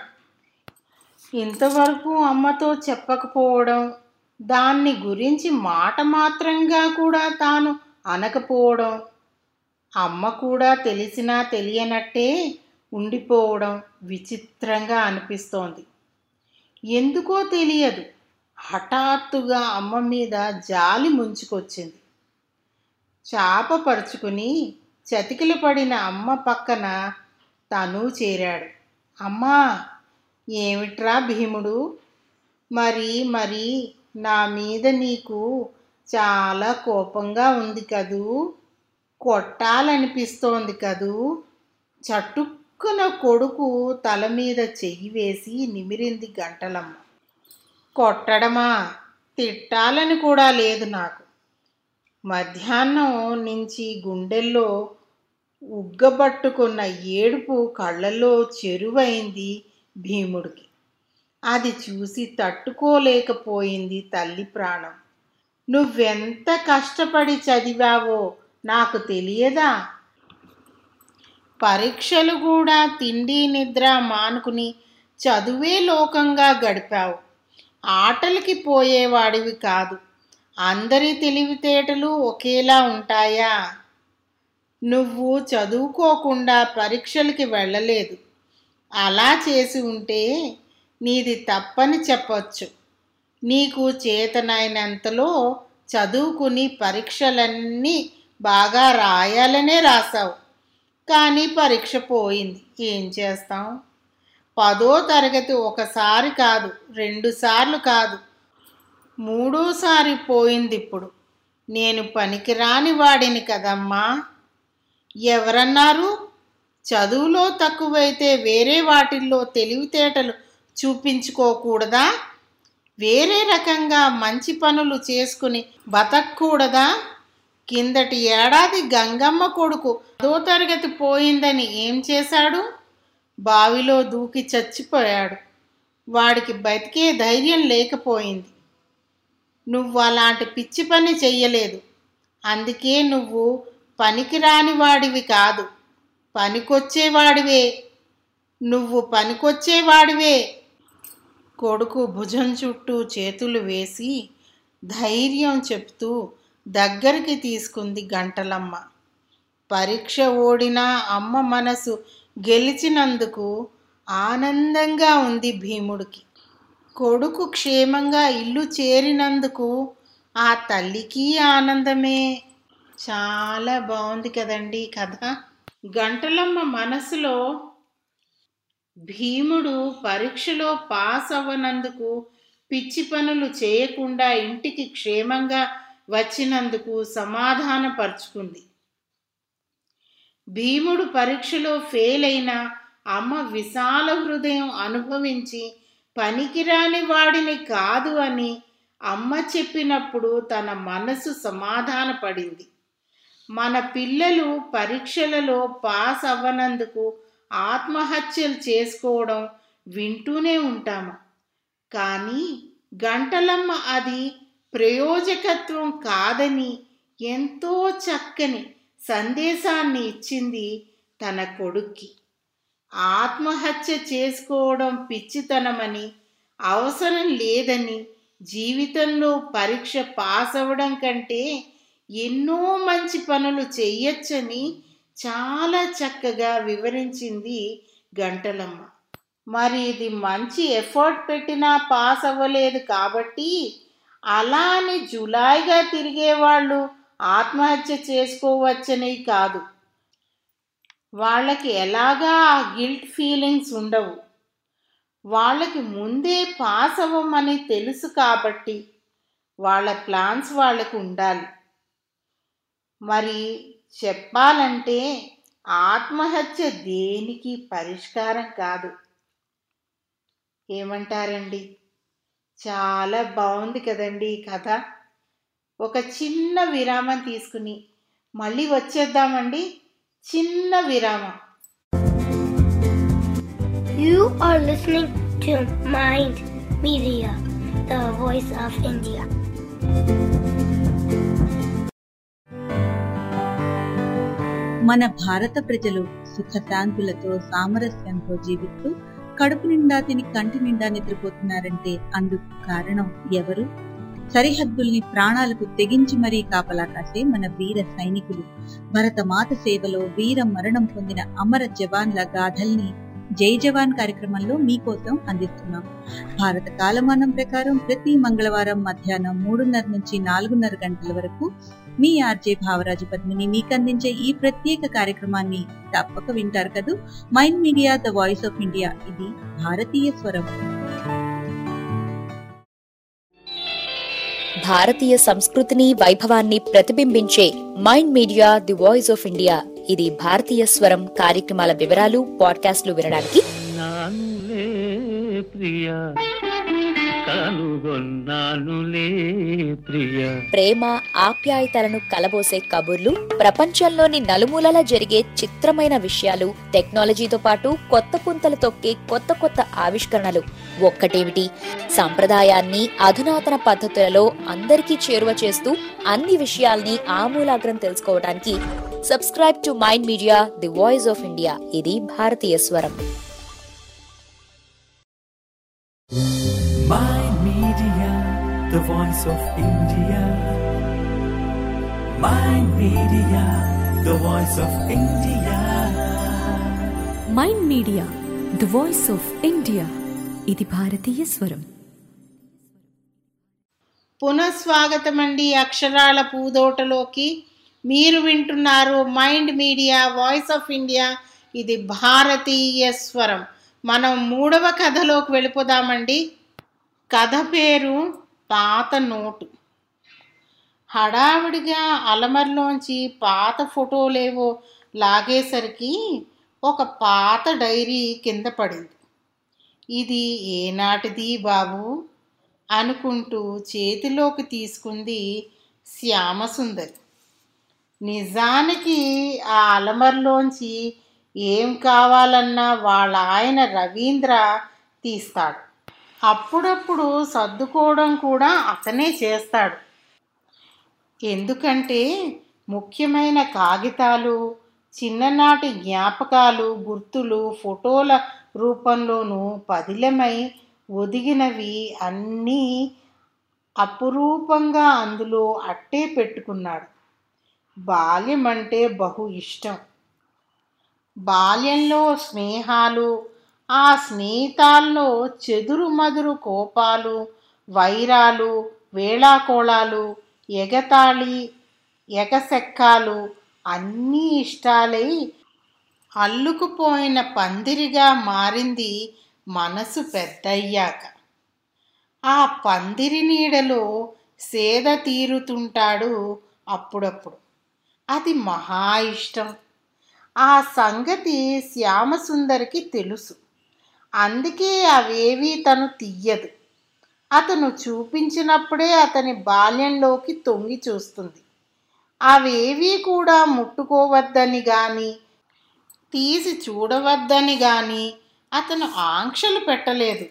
ఇంతవరకు అమ్మతో చెప్పకపోవడం, దాన్ని గురించి మాట మాత్రంగా కూడా తాను అనకపోవడం, అమ్మ కూడా తెలిసినా తెలియనట్టే ఉండిపోవడం విచిత్రంగా అనిపిస్తోంది. ఎందుకో తెలియదు, హఠాత్తుగా అమ్మ మీద జాలి ముంచుకొచ్చింది. చాప పరుచుకుని చతికిల పడిన అమ్మ పక్కన తను చేరాడు. అమ్మా, ఏమిట్రా భీముడు, మరి మరి నా మీద నీకు చాలా కోపంగా ఉంది కదూ, కొట్టాలనిపిస్తోంది కదూ. చటుక్కున కొడుకు తల మీద చెయ్యి వేసి నిమిరింది గంటలమ్మ. కొట్టడమా, తిట్టాలని కూడా లేదు నాకు. మధ్యాహ్నం నుంచి గుండెల్లో ఉగ్గబట్టుకున్న ఏడుపు కళ్ళల్లో చెరువైంది భీముడికి. అది చూసి తట్టుకోలేకపోయింది తల్లి ప్రాణం. నువ్వెంత కష్టపడి చదివావో నాకు తెలియదా? పరీక్షలు కూడా తిండి నిద్ర మానుకుని చదువే లోకంగా గడిపావు. ఆటలకి పోయేవాడివి కాదు. అందరి తెలివితేటలు ఒకేలా ఉంటాయా? నువ్వు చదువుకోకుండా పరీక్షలకి వెళ్ళలేదు. అలా చేసి ఉంటే నీది తప్పని చెప్పొచ్చు. నీకు చేతనైనంతలో చదువుకుని పరీక్షలన్నీ బాగా రాయాలనే రాసావు. కానీ పరీక్ష పోయింది. ఏం చేస్తాం? పదో తరగతి ఒకసారి కాదు, రెండు సార్లు కాదు, మూడోసారి పోయింది. ఇప్పుడు నేను పనికిరాని వాడిని కదమ్మా. ఎవరన్నారు? చదువులో తక్కువైతే వేరే వాటిల్లో తెలివితేటలు చూపించుకోకూడదా? వేరే రకంగా మంచి పనులు చేసుకుని బతకూడదా? కిందటి ఏడాది గంగమ్మ కొడుకు పదో తరగతి పోయిందని ఏం చేశాడు? బావిలో దూకి చచ్చిపోయాడు. వాడికి బతికే ధైర్యం లేకపోయింది. నువ్వు అలాంటి పిచ్చి పని చెయ్యలేదు. అందుకే నువ్వు పనికిరాని వాడివి కాదు, పనికొచ్చేవాడివే. నువ్వు పనికొచ్చేవాడివే. కొడుకు భుజం చుట్టూ చేతులు వేసి ధైర్యం చెప్తూ దగ్గరికి తీసుకుంది గంటలమ్మ. పరీక్ష ఓడినా అమ్మ మనసు గెలిచినందుకు ఆనందంగా ఉంది భీముడికి. కొడుకు క్షేమంగా ఇల్లు చేరినందుకు ఆ తల్లికి ఆనందమే. చాలా బాగుంది కదండి కథ. గంటలమ్మ మనసులో భీముడు పరీక్షలో పాస్ అవ్వనందుకు, పిచ్చి పనులు చేయకుండా ఇంటికి క్షేమంగా వచ్చినందుకు సమాధానపరుచుకుంది. భీముడు పరీక్షలో ఫెయిల్ అయినా అమ్మ విశాల హృదయం అనుభవించి పనికిరాని వాడిని కాదు అని అమ్మ చెప్పినప్పుడు తన మనసు సమాధానపడింది. మన పిల్లలు పరీక్షలలో పాస్ అవ్వనందుకు ఆత్మహత్యలు చేసుకోవడం వింటూనే ఉంటాము. కానీ గంటలమ్మ అది ప్రయోజకత్వం కాదని ఎంతో చక్కని సందేశాన్ని ఇచ్చింది తన కొడుక్కి. ఆత్మహత్య చేసుకోవడం పిచ్చితనమని, అవసరం లేదని, జీవితంలో పరీక్ష పాస్ అవ్వడం కంటే ఎన్నో మంచి పనులు చెయ్యొచ్చని చాలా చక్కగా వివరించింది గంటలమ్మ. మరి ఇది మంచి ఎఫర్ట్ పెట్టినా పాస్ అవ్వలేదు కాబట్టి అలా అని జులాయిగా తిరిగేవాళ్ళు ఆత్మహత్య చేసుకోవచ్చని కాదు. వాళ్ళకి ఎలాగా ఆ గిల్ట్ ఫీలింగ్స్ ఉండవు. వాళ్ళకి ముందే పాస్ అవ్వమని తెలుసు కాబట్టి వాళ్ళ ప్లాన్స్ వాళ్ళకు ఉండాలి. మరి చెప్పాలంటే ఆత్మహత్య దేనికి పరిష్కారం కాదు. ఏమంటారండి? చాలా బాగుంది కదండి ఈ కథ. ఒక చిన్న విరామం తీసుకుని మళ్ళీ వచ్చేద్దామండి. చిన్న విరామం. You are listening to Mind Media, the voice of India. మన భారత ప్రజలు సుఖశాంతులతో సామరస్యంతో జీవిస్తూ కడుపు నిండా తిని కంటి నిండా నిద్రపోతున్నారంటే అందుకు కారణం ఎవరు? సరిహద్దుల్ని ప్రాణాలకు తెగించి మరీ కాపలా కాసే మన వీర సైనికులు. భరతమాత సేవలో వీర మరణం పొందిన అమర జవాన్ల గాథల్ని జై జవాన్ కార్యక్రమంలో మీకోసం అందిస్తున్నాం. భారత కాలమానం ప్రకారం ప్రతి మంగళవారం మధ్యాహ్నం మూడున్నర నుంచి నాలుగున్నర గంటల వరకు మీ ఆర్జే భావరాజు పద్మిని మీకు అందించే ఈ ప్రత్యేక కార్యక్రమాన్ని తప్పక వింటారు కదూ. Mind media, the voice of India. ఇది భారతీయ స్వరం. భారతీయ సంస్కృతిని వైభవాన్ని ప్రతిబింబించే mind media the voice of India. ఇది భారతీయ స్వరం కార్యక్రమాల వివరాలు పాడ్కాస్ట్లు వినడానికి నానులే ప్రియా కనుగొన్నానులే ప్రియా. ప్రేమ ఆప్యాయతలను కలబోసే కబుర్లు, ప్రపంచంలోని నలుమూలలా జరిగే చిత్రమైన విషయాలు, టెక్నాలజీతో పాటు కొత్త పుంతలు తొక్కే కొత్త కొత్త ఆవిష్కరణలు. ఒక్కటేమిటి, సంప్రదాయాన్ని అధునాతన పద్ధతులలో అందరికీ చేరువ చేస్తూ అన్ని విషయాల్ని ఆమూలాగ్రం తెలుసుకోవడానికి subscribe to mind media the voice of India. ఇది భారతీయ స్వరం. Mind Media, the voice of India. Mind Media, the voice of India. Mind media the voice of India. ఇది భారతీయ స్వరం. పునఃస్వాగతం అండి అక్షరాల పూదోటలోకి. మీరు వింటున్నారు mind media voice of India. ఇది భారతీయ స్వరం. మనం మూడవ కథలోకి వెళ్ళిపోదామండి. కథ పేరు పాత నోటు. హడావిడిగా అలమర్లోంచి పాత ఫోటోలేవో లాగేసరికి ఒక పాత డైరీ కింద పడింది. ఇది ఏనాటిది బాబు అనుకుంటూ చేతిలోకి తీసుకుంది శ్యామసుందరి. నిజానికి ఆ అలమర్లోంచి ఏం కావాలన్నా వాళ్ళ ఆయన రవీంద్ర తీస్తాడు. అప్పుడప్పుడు సర్దుకోవడం కూడా అతనే చేస్తాడు. ఎందుకంటే ముఖ్యమైన కాగితాలు, చిన్ననాటి జ్ఞాపకాలు, గుర్తులు ఫోటోల రూపంలోనూ పదిలమై ఒదిగినవి అన్నీ అపురూపంగా అందులో అట్టే పెట్టుకున్నాడు. బాల్యం అంటే బహు ఇష్టం. బాల్యంలో స్నేహాలు, ఆ స్నేహితాల్లో చెదురు మదురు కోపాలు, వైరాలు, వేళాకోళాలు, ఎగతాళి, ఎగసెక్కాలు అన్నీ ఇష్టాలై అల్లుకుపోయిన పందిరిగా మారింది మనసు పెద్దయ్యాక. ఆ పందిరి నీడలో సేద తీరుతుంటాడు అప్పుడప్పుడు. అది మహా ఇష్టం. ఆ సంగతి శ్యామసుందరికి తెలుసు. అందుకే అవేవీ తను తీయదు. అతను చూపించినప్పుడే అతని బాల్యంలోకి తొంగి చూస్తుంది. అవేవీ కూడా ముట్టుకోవద్దని కానీ తీసి చూడవద్దని కానీ అతను ఆంక్షలు పెట్టలేదు.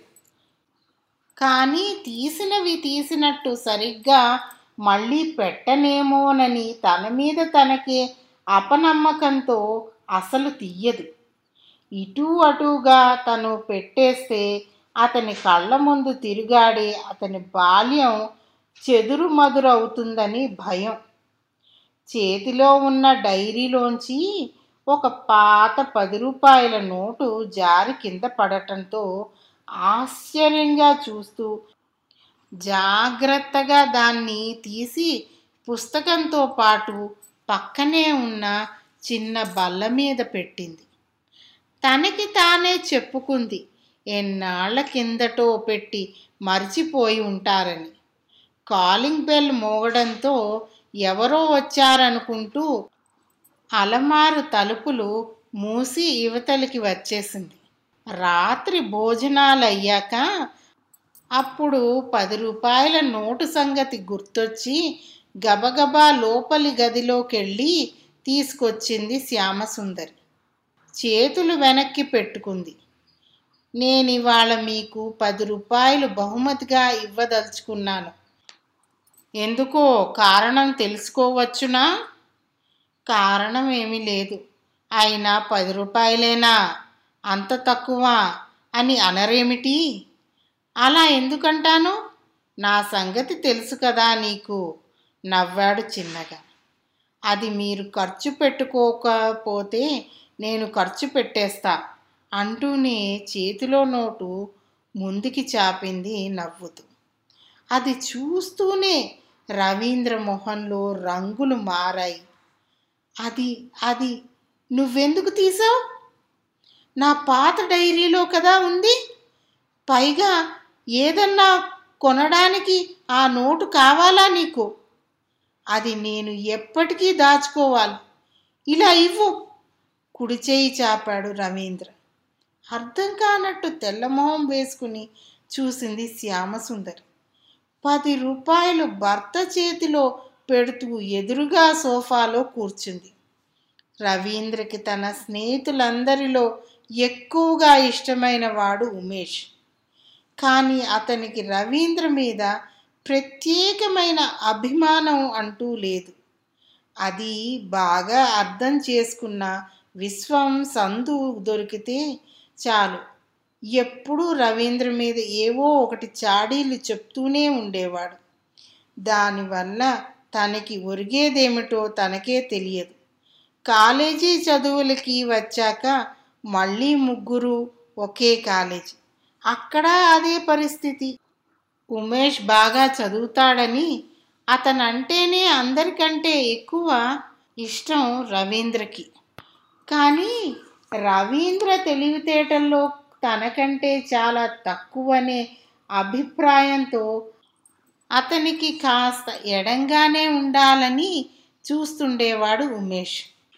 కానీ తీసినవి తీసినట్టు సరిగ్గా మళ్ళీ పెట్టనేమోనని తన మీద తనకే అపనమ్మకంతో అసలు తీయదు. ఇటూ అటుగా తను పెట్టేస్తే అతని కళ్ళ ముందు తిరుగాడే అతని బాల్యం చెదురు మదురవుతుందని భయం. చేతిలో ఉన్న డైరీలోంచి ఒక పాత పది రూపాయల నోటు జారి కింద పడటంతో ఆశ్చర్యంగా చూస్తూ జాగ్రత్తగా దాన్ని తీసి పుస్తకంతో పాటు పక్కనే ఉన్న చిన్న బల్ల మీద పెట్టింది. తనకి తానే చెప్పుకుంది, ఎన్నాళ్ల కిందటో పెట్టి మర్చిపోయి ఉంటారని. కాలింగ్ బెల్ మోగడంతో ఎవరో వచ్చారనుకుంటూ అలమారు తలుపులు మూసి యువతలికి వచ్చేసింది. రాత్రి భోజనాలయ్యాక అప్పుడు పది రూపాయల నోటు సంగతి గుర్తొచ్చి గబగబా లోపలి గదిలోకెళ్ళి తీసుకొచ్చింది శ్యామసుందరి. చేతులు వెనక్కి పెట్టుకుంది. నేనివాళ మీకు పది రూపాయలు బహుమతిగా ఇవ్వదలుచుకున్నాను. ఎందుకో కారణం తెలుసుకోవచ్చునా? కారణం ఏమీ లేదు. అయినా పది రూపాయలేనా, అంత తక్కువ అని అనరేమిటి? అలా ఎందుకంటాను? నా సంగతి తెలుసు కదా నీకు, నవ్వాడు చిన్నగా. అది మీరు ఖర్చు పెట్టుకోకపోతే నేను ఖర్చు పెట్టేస్తా అంటూనే చేతిలో నోటు ముందుకి చాపింది నవ్వుతూ. అది చూస్తూనే రవీంద్ర మొహంలో రంగులు మారాయి. అది అది నువ్వెందుకు తీసావు? నా పాత డైరీలో కదా ఉంది. పైగా ఏదన్నా కొనడానికి ఆ నోటు కావాలా నీకు? అది నేను ఎప్పటికీ దాచుకోవాలి. ఇలా ఇవ్వు. కుడి చేయి చాపాడు రవీంద్ర. అర్థం కానట్టు తెల్లమొహం వేసుకుని చూసింది శ్యామసుందరి. పది రూపాయలు భర్త చేతిలో పెడుతూ ఎదురుగా సోఫాలో కూర్చుంది. రవీంద్రకి తన స్నేహితులందరిలో ఎక్కువగా ఇష్టమైన వాడు ఉమేష్. కానీ అతనికి రవీంద్ర మీద ప్రత్యేకమైన అభిమానం అంటూ లేదు. అది బాగా అర్థం చేసుకున్న విశ్వం సందు దొరికితే చాలు ఎప్పుడూ రవీంద్ర మీద ఏవో ఒకటి చాడీలు చెప్తూనే ఉండేవాడు. దానివల్ల తనకి ఒరిగేదేమిటో తనకే తెలియదు. కాలేజీ చదువులకి వచ్చాక మళ్ళీ ముగ్గురు ఒకే కాలేజీ. అక్కడ అదే పరిస్థితి. ఉమేష్ బాగా చదువుతాడని అతనంటేనే అందరికంటే ఎక్కువ ఇష్టం రవీంద్రకి. కానీ రవీంద్ర తెలివితేటల్లో తనకంటే చాలా తక్కువనే అభిప్రాయంతో అతనికి కాస్త ఎడంగానే ఉండాలని చూస్తుండేవాడు ఉమేష్.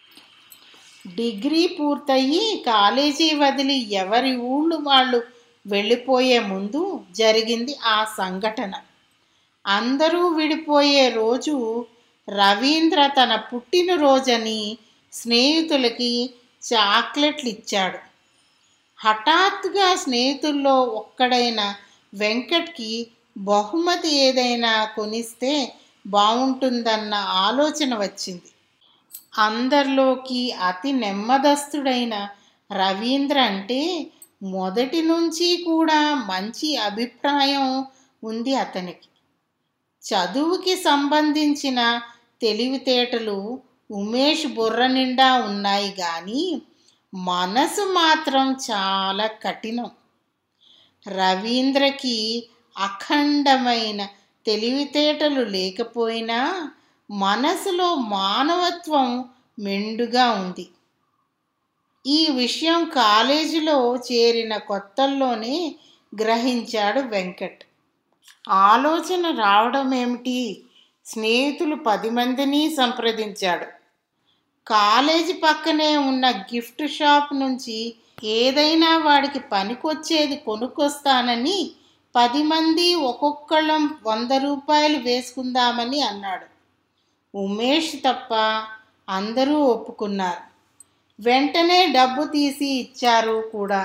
డిగ్రీ పూర్తయి కాలేజీ వదిలి ఎవరి ఊళ్ళు వాళ్ళు వెళ్ళిపోయే ముందు జరిగింది ఆ సంఘటన. అందరూ విడిపోయే రోజు రవీంద్ర తన పుట్టినరోజని స్నేహితులకి చాక్లెట్లు ఇచ్చాడు. హఠాత్తుగా స్నేహితుల్లో ఒక్కడైన వెంకట్కి బహుమతి ఏదైనా కొనిస్తే బాగుంటుందన్న ఆలోచన వచ్చింది. అందరిలోకి అతి నెమ్మదస్తుడైన రవీంద్ర అంటే మొదటి నుంచి కూడా మంచి అభిప్రాయం ఉంది అతనికి. చదువుకి సంబంధించిన తెలివితేటలు ఉమేష్ బుర్ర నిండా ఉన్నాయి కానీ మనసు మాత్రం చాలా కఠినం. రవీంద్రకి అఖండమైన తెలివితేటలు లేకపోయినా మనసులో మానవత్వం మెండుగా ఉంది. ఈ విషయం కాలేజీలో చేరిన కొత్తల్లోనే గ్రహించాడు వెంకట్. ఆలోచన రావడం ఏమిటి, స్నేహితులు పది మందిని సంప్రదించాడు. కాలేజీ పక్కనే ఉన్న గిఫ్ట్ షాప్ నుంచి ఏదైనా వాడికి పనికొచ్చేది కొనుక్కొస్తానని పది మంది ఒక్కొక్కళ్ళం వంద రూపాయలు వేసుకుందామని అన్నాడు. ఉమేష్ తప్ప అందరూ ఒప్పుకున్నారు. వెంటనే డబ్బు తీసి ఇచ్చారు కూడా.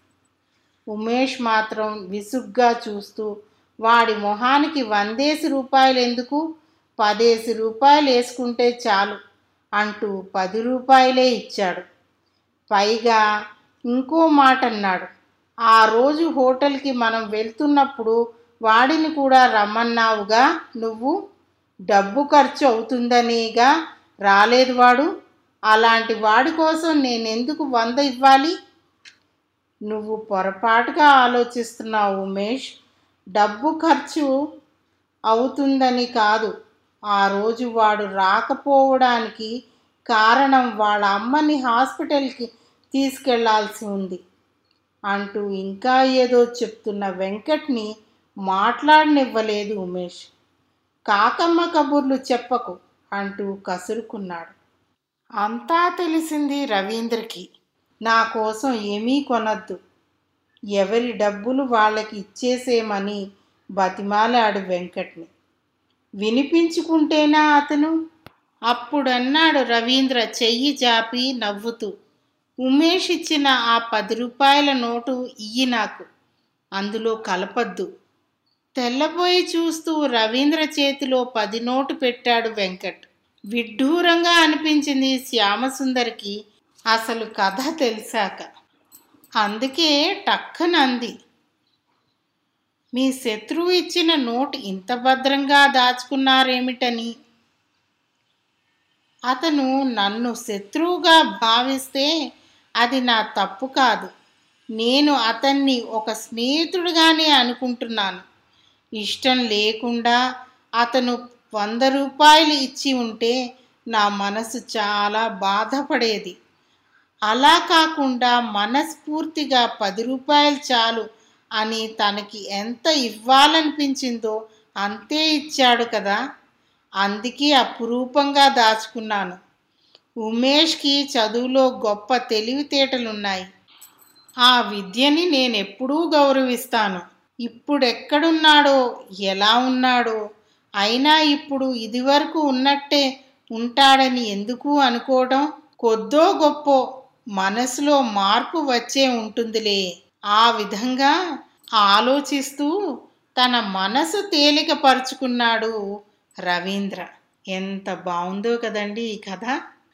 ఉమేష్ మాత్రం విసుగ్గా చూస్తూ వాడి మొహానికి వందేసి రూపాయలు ఎందుకు, పదేసి రూపాయలు వేసుకుంటే చాలు అంటూ పది రూపాయలే ఇచ్చాడు. పైగా ఇంకో మాట అన్నాడు. ఆ రోజు హోటల్కి మనం వెళ్తున్నప్పుడు వాడిని కూడా రమ్మన్నావుగా నువ్వు, డబ్బు ఖర్చు అవుతుందనిగా రాలేదు వాడు. అలాంటి వాడి కోసం నేనెందుకు వంద ఇవ్వాలి? నువ్వు పొరపాటుగా ఆలోచిస్తున్నావు ఉమేష్. డబ్బు ఖర్చు అవుతుందని కాదు, ఆ రోజు వాడు రాకపోవడానికి కారణం వాళ్ళ అమ్మని హాస్పిటల్కి తీసుకెళ్లాల్సి ఉంది అంటూ ఇంకా ఏదో చెప్తున్న వెంకట్ని మాట్లాడనివ్వలేదు ఉమేష్. కాకమ్మ కబుర్లు చెప్పకు అంటూ కసురుకున్నాడు. అంతా తెలిసింది రవీంద్రకి. నా కోసం ఏమీ కొనద్దు, ఎవరి డబ్బులు వాళ్ళకి ఇచ్చేసేమని బతిమాలాడు వెంకట్ని. వినిపించుకుంటేనా అతను? అప్పుడన్నాడు రవీంద్ర చెయ్యి జాపి నవ్వుతూ, ఉమేష్ ఇచ్చిన ఆ పది రూపాయల నోటు ఇయ్యి నాకు, అందులో కలపద్దు. తెల్లబోయి చూస్తూ రవీంద్ర చేతిలో పది నోటు పెట్టాడు వెంకట్. విడ్డూరంగా అనిపించింది శ్యామసుందరికి అసలు కథ తెలిసాక. అందుకే టక్కనంది, మీ శత్రువు ఇచ్చిన నోటు ఇంత భద్రంగా దాచుకున్నారేమిటని. అతను నన్ను శత్రువుగా భావిస్తే అది నా తప్పు కాదు. నేను అతన్ని ఒక స్నేహితుడిగానే అనుకుంటున్నాను. ఇష్టం లేకుండా అతను వంద రూపాయలు ఇచ్చి ఉంటే నా మనసు చాలా బాధపడేది. అలా కాకుండా మనస్ఫూర్తిగా పది రూపాయలు చాలు అని తనకి ఎంత ఇవ్వాలనిపించిందో అంతే ఇచ్చాడు కదా, అందుకే అపురూపంగా దాచుకున్నాను. ఉమేష్కి చదువులో గొప్ప తెలివితేటలున్నాయి. ఆ విద్యని నేనెప్పుడూ గౌరవిస్తాను. ఇప్పుడెక్కడున్నాడో ఎలా ఉన్నాడో, అయినా ఇప్పుడు ఇదివరకు ఉన్నట్టే ఉంటాడని ఎందుకు అనుకోవడం? కొద్దో గొప్పో మనసులో మార్పు వచ్చే ఉంటుందిలే. ఆ విధంగా ఆలోచిస్తూ తన మనసు తేలికపరుచుకున్నాడు రవీంద్ర. ఎంత బాగుందో కదండి ఈ కథ.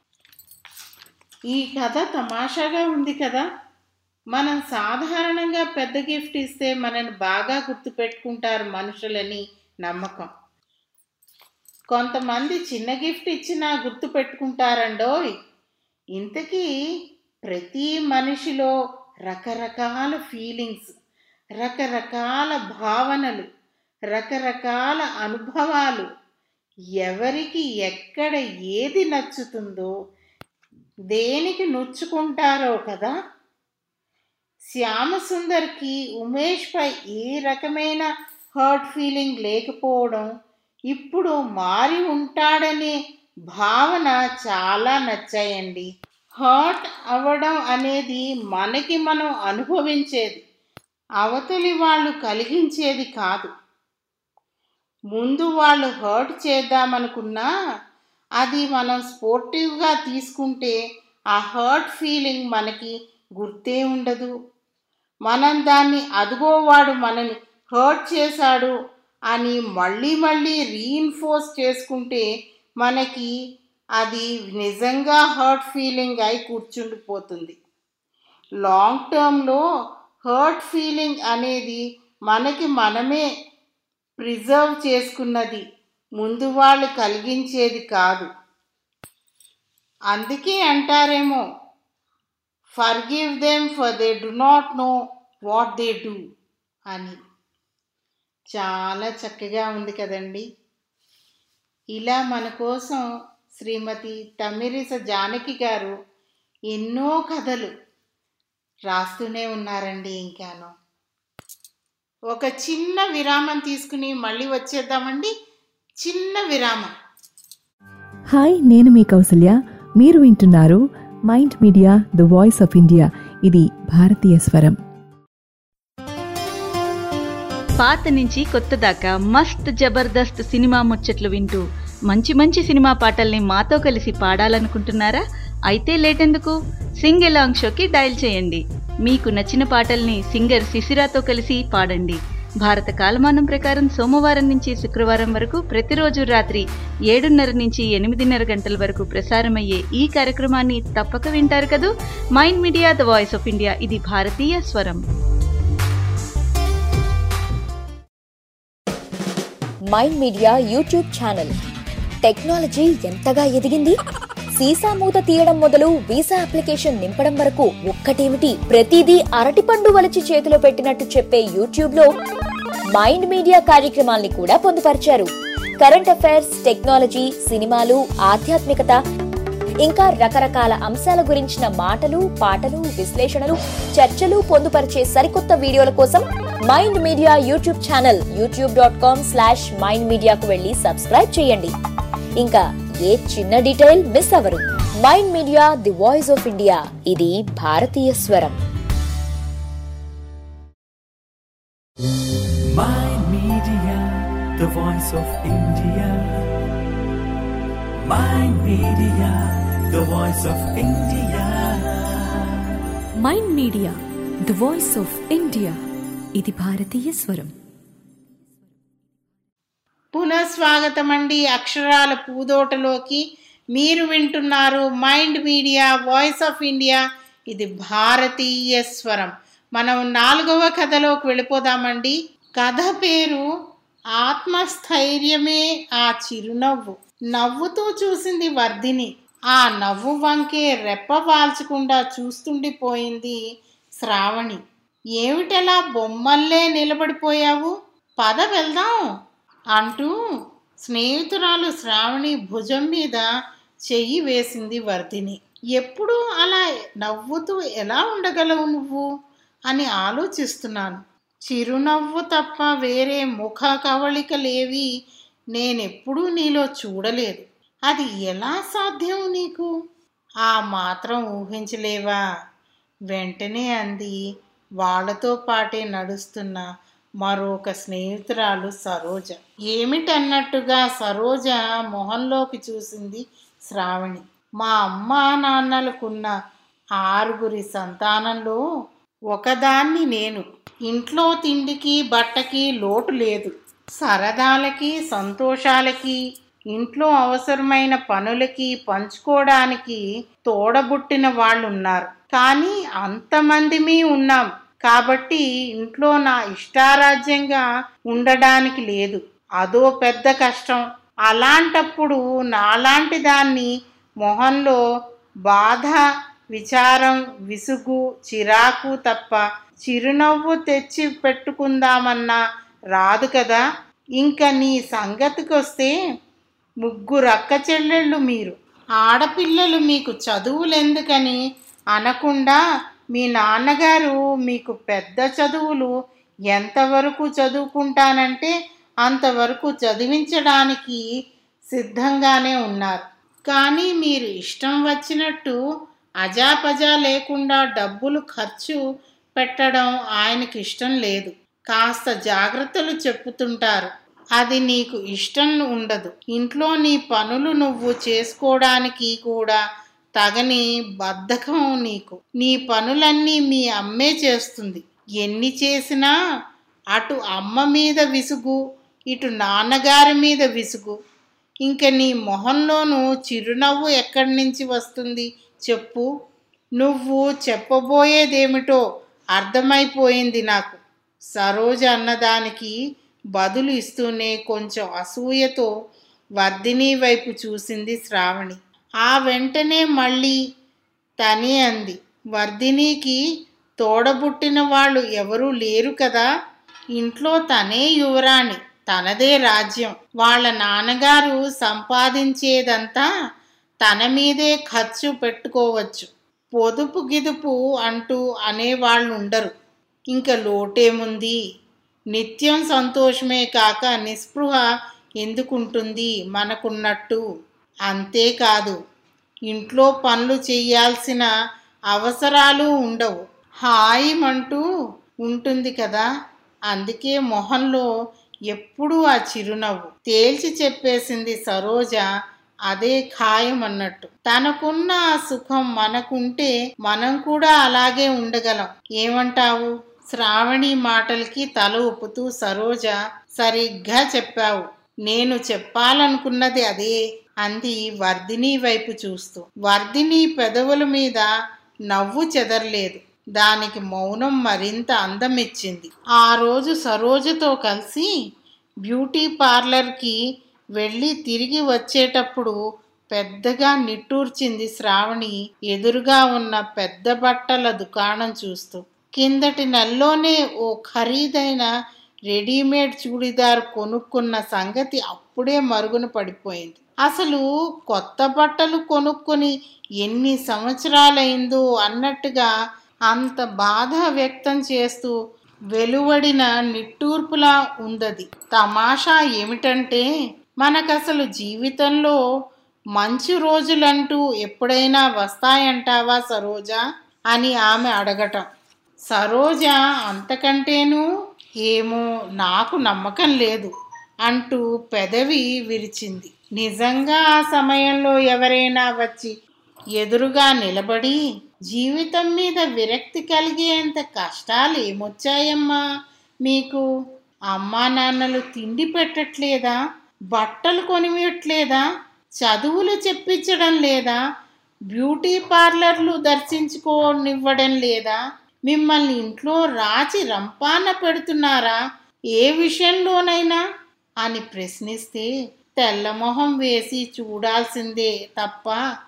ఈ కథ తమాషాగా ఉంది కదా. మనం సాధారణంగా పెద్ద గిఫ్ట్ ఇస్తే మనని బాగా గుర్తుపెట్టుకుంటారు మనుషులని నమ్మకం. కొంతమంది చిన్న గిఫ్ట్ ఇచ్చినా గుర్తుపెట్టుకుంటారండోయ్. ఇంతకీ ప్రతి మనిషిలో రకరకాల ఫీలింగ్స్, రకరకాల భావనలు, రకరకాల అనుభవాలు, ఎవరికి ఎక్కడ ఏది నచ్చుతుందో, దేనికి నొచ్చుకుంటారో కదా. శ్యామసుందర్కి ఉమేష్పై ఏ రకమైన హర్ట్ ఫీలింగ్ లేకపోవడం, ఇప్పుడు మారి ఉంటాడనే భావన చాలా నచ్చాయండి. హర్ట్ అవ్వడం అనేది మనకి మనం అనుభవించేది, అవతలి వాళ్ళు కలిగించేది కాదు. ముందు వాళ్ళు హర్ట్ చేద్దామనుకున్నా అది మనం స్పోర్టివ్గా తీసుకుంటే ఆ హర్ట్ ఫీలింగ్ మనకి గుర్తే ఉండదు. మనం దాన్ని అదుగోవాడు మనని హర్ట్ చేశాడు అని మళ్ళీ మళ్ళీ రీఇన్ఫోర్స్ చేసుకుంటే మనకి అది నిజంగా హర్ట్ ఫీలింగ్ అయి కూర్చుండిపోతుంది. లాంగ్ టర్మ్లో హర్ట్ ఫీలింగ్ అనేది మనకి మనమే ప్రిజర్వ్ చేసుకున్నది, ముందు వాళ్ళు కలిగించేది కాదు. అందుకే అంటారేమో, forgive them for they do not know what they do అని. చాలా చక్కగా ఉంది కదండి. ఇలా మన కోసం శ్రీమతి తమ్మిరిస జానకి గారు ఎన్నో కథలు రాస్తూనే ఉన్నారండి. ఇంకాను ఒక చిన్న విరామం తీసుకుని మళ్ళీ వచ్చేద్దామండి. చిన్న విరామం. హాయ్, నేను మీ కౌసల్య. మీరు వింటున్నారు mind media the voice of India. ఇది భారతీయ స్వరం. పాత నుంచి కొత్త దాకా మస్త్ జబర్దస్త్ సినిమా ముచ్చట్లు వింటూ మంచి మంచి సినిమా పాటల్ని మాతో కలిసి పాడాలనుకుంటున్నారా? అయితే లేటెందుకు, సింగ్ ఎలాంగ్ షోకి డయల్ చేయండి. మీకు నచ్చిన పాటల్ని సింగర్ శిశిరాతో కలిసి పాడండి. భారత కాలమానం ప్రకారం సోమవారం నుంచి శుక్రవారం వరకు ప్రతిరోజు రాత్రి ఏడున్నర నుంచి ఎనిమిదిన్నర గంటల వరకు ప్రసారమయ్యే ఈ కార్యక్రమాన్ని తప్పక వింటారు కదూ. Mind media the voice of India, ఇది భారతీయ స్వరం. Mind media YouTube channel. Technology ఎంతగా ఎదిగింది, సీసా మూత తీయడం మొదలు వీసా అప్లికేషన్ నింపడం వరకు ఒక్కటేమిటి, ప్రతిదీ అరటిపండు వలిచి చేతిలో పెట్టినట్టు చెప్పే యూట్యూబ్ లో మైండ్ మీడియా కార్యక్రమాల్ని కూడా పొందుపరిచారు. కరెంట్ అఫైర్స్, టెక్నాలజీ, సినిమాలు, ఆధ్యాత్మికత, ఇంకా రకరకాల అంశాల గురించిన మాటలు, పాటలు, విశ్లేషణలు, చర్చలు పొందుపరిచే సరికొత్త వీడియోల కోసం mind media YouTube channel YouTube dot com slash mind మీడియాకు వెళ్లి సబ్స్క్రైబ్ చేయండి. ఇంకా ఏ చిన్న డీటెయిల్ మిస్ అవ్వరు. Mind media the voice of India, ఇది భారతీయ స్వరం. Mind Media, the voice of India. Mind Media, the voice of India. Mind media the voice of India, ఇది భారతీయ స్వరం. పునఃస్వాగతం అండి అక్షరాల పూదోటలోకి. మీరు వింటున్నారు mind media voice of India, ఇది భారతీయ స్వరం. మనం నాలుగవ కథలోకి వెళ్ళిపోదామండి. కథ పేరు ఆత్మస్థైర్యమే ఆ చిరునవ్వు. నవ్వుతూ చూసింది వర్ధిని. ఆ నవ్వు వంకే రెప్ప వాల్చకుండా చూస్తుండిపోయింది శ్రావణి. ఏమిటలా బొమ్మల్లే నిలబడిపోయావు, పద వెళ్దాం అంటూ స్నేహితురాలు శ్రావణి భుజం మీద చెయ్యి వేసింది వర్ధిని. ఎప్పుడూ అలా నవ్వుతూ ఎలా ఉండగలవు నువ్వు అని ఆలోచిస్తున్నాను. చిరునవ్వు తప్ప వేరే ముఖ కవళికలేవి నేనెప్పుడూ నీలో చూడలేదు. అది ఎలా సాధ్యం నీకు? ఆ మాత్రం ఊహించలేవా? వెంటనే అంది వాళ్లతో పాటే నడుస్తున్న మరొక స్నేహితురాలు సరోజ. ఏమిటన్నట్టుగా సరోజ మొహంలోకి చూసింది శ్రావణి. మా అమ్మా నాన్నలకున్న ఆరుగురి సంతానంలో ఒకదాన్ని నేను. ఇంట్లో తిండికి బట్టకి లోటు లేదు. సరదాలకి సంతోషాలకి ఇంట్లో అవసరమైన పనులకి పంచుకోవడానికి తోడబుట్టిన వాళ్ళు ఉన్నారు. కానీ అంతమందిమి ఉన్నాం కాబట్టి ఇంట్లో నా ఇష్టారాజ్యంగా ఉండడానికి లేదు. అదో పెద్ద కష్టం. అలాంటప్పుడు నాలాంటి దాన్ని మొహంలో బాధ, విచారం, విసుగు, చిరాకు తప్ప చిరునవ్వు తెచ్చి పెట్టుకుందామన్నా రాదు కదా. ఇంక నీ సంగతికొస్తే ముగ్గురు అక్క చెల్లెళ్ళు మీరు. ఆడపిల్లలు మీకు చదువులెందుకని అనకుండా మీ నాన్నగారు మీకు పెద్ద చదువులు ఎంతవరకు చదువుకుంటానంటే అంతవరకు చదివించడానికి సిద్ధంగానే ఉన్నారు. కానీ మీరు ఇష్టం వచ్చినట్టు అజాపజా లేకుండా డబ్బులు ఖర్చు పెట్టడం ఆయనకి ఇష్టం లేదు. కాస్త జాగ్రత్తలు చెప్పుతుంటారు. అది నీకు ఇష్టం ఉండదు. ఇంట్లో నీ పనులు నువ్వు చేసుకోవడానికి కూడా తగని బద్ధకం నీకు. నీ పనులన్నీ మీ అమ్మే చేస్తుంది. ఎన్ని చేసినా అటు అమ్మ మీద విసుగు, ఇటు నాన్నగారి మీద విసుగు. ఇంక నీ మొహంలోనూ చిరునవ్వు ఎక్కడి నుంచి వస్తుంది చెప్పు? నువ్వు చెప్పబోయేదేమిటో అర్థమైపోయింది నాకు. సరోజ అన్నదానికి బదులు ఇస్తూనే కొంచెం అసూయతో వర్ధిని వైపు చూసింది శ్రావణి. ఆ వెంటనే మళ్ళీ తనే అంది, వర్ధినికి తోడబుట్టిన వాళ్ళు ఎవరూ లేరు కదా. ఇంట్లో తనే యువరాణి, తనదే రాజ్యం. వాళ్ళ నాన్నగారు సంపాదించేదంతా తన మీదే ఖర్చు పెట్టుకోవచ్చు. పొదుపు గిదుపు అంటూ అనేవాళ్ళు ఉండరు. ఇంక లోటేముంది? నిత్యం సంతోషమే కాక నిస్పృహ ఎందుకుంటుంది మనకున్నట్టు? అంతేకాదు ఇంట్లో పనులు చెయ్యాల్సిన అవసరాలు ఉండవు. హాయిమంటూ ఉంటుంది కదా. అందుకే మొహంలో ఎప్పుడూ ఆ చిరునవ్వు. తేల్చి చెప్పేసింది సరోజ అదే ఖాయం అన్నట్టు. తనకున్న ఆ సుఖం మనకుంటే మనం కూడా అలాగే ఉండగలం. ఏమంటావు? శ్రావణి మాటలకి తల ఊపుతూ సరోజ, సరిగ్గా చెప్పావు. నేను చెప్పాలనుకున్నది అదే అంది వర్ధిని వైపు చూస్తూ. వర్ధిని పెదవుల మీద నవ్వు చెదరలేదు. దానికి మౌనం మరింత అందం ఇచ్చింది. ఆ రోజు సరోజతో కలిసి బ్యూటీ పార్లర్కి వెళ్ళి తిరిగి వచ్చేటప్పుడు పెద్దగా నిట్టూర్చింది శ్రావణి ఎదురుగా ఉన్న పెద్ద బట్టల దుకాణం చూస్తూ. కిందటి నెలలోనే ఓ ఖరీదైన రెడీమేడ్ చూడిదార్ కొనుక్కున్న సంగతి అప్పుడే మరుగున పడిపోయింది. అసలు కొత్త బట్టలు కొనుక్కొని ఎన్ని సంవత్సరాలైందో అన్నట్టుగా అంత బాధ వ్యక్తం చేస్తూ వెలువడిన నిట్టూర్పులా ఉందది. తమాషా ఏమిటంటే మనకసలు జీవితంలో మంచి రోజులంటూ ఎప్పుడైనా వస్తాయంటావా సరోజ అని ఆమె అడగటం. సరోజ అంతకంటేనూ ఏమో నాకు నమ్మకం లేదు అంటూ పెదవి విరిచింది. నిజంగా ఆ సమయంలో ఎవరైనా వచ్చి ఎదురుగా నిలబడి జీవితం మీద విరక్తి కలిగేంత కష్టాలు ఏమొచ్చాయమ్మా మీకు? అమ్మా నాన్నలు తిండి పెట్టట్లేదా? బట్టలు కొనివ్వట్లేదా? చదువులు చెప్పించడం లేదా? బ్యూటీ పార్లర్లు దర్శించుకోనివ్వడం లేదా? మిమ్మల్ని ఇంట్లో రాచి రంపాన పెడుతున్నారా ఏ విషయంలోనైనా అని ప్రశ్నిస్తే తెల్లమొహం వేసి చూడాల్సిందే తప్ప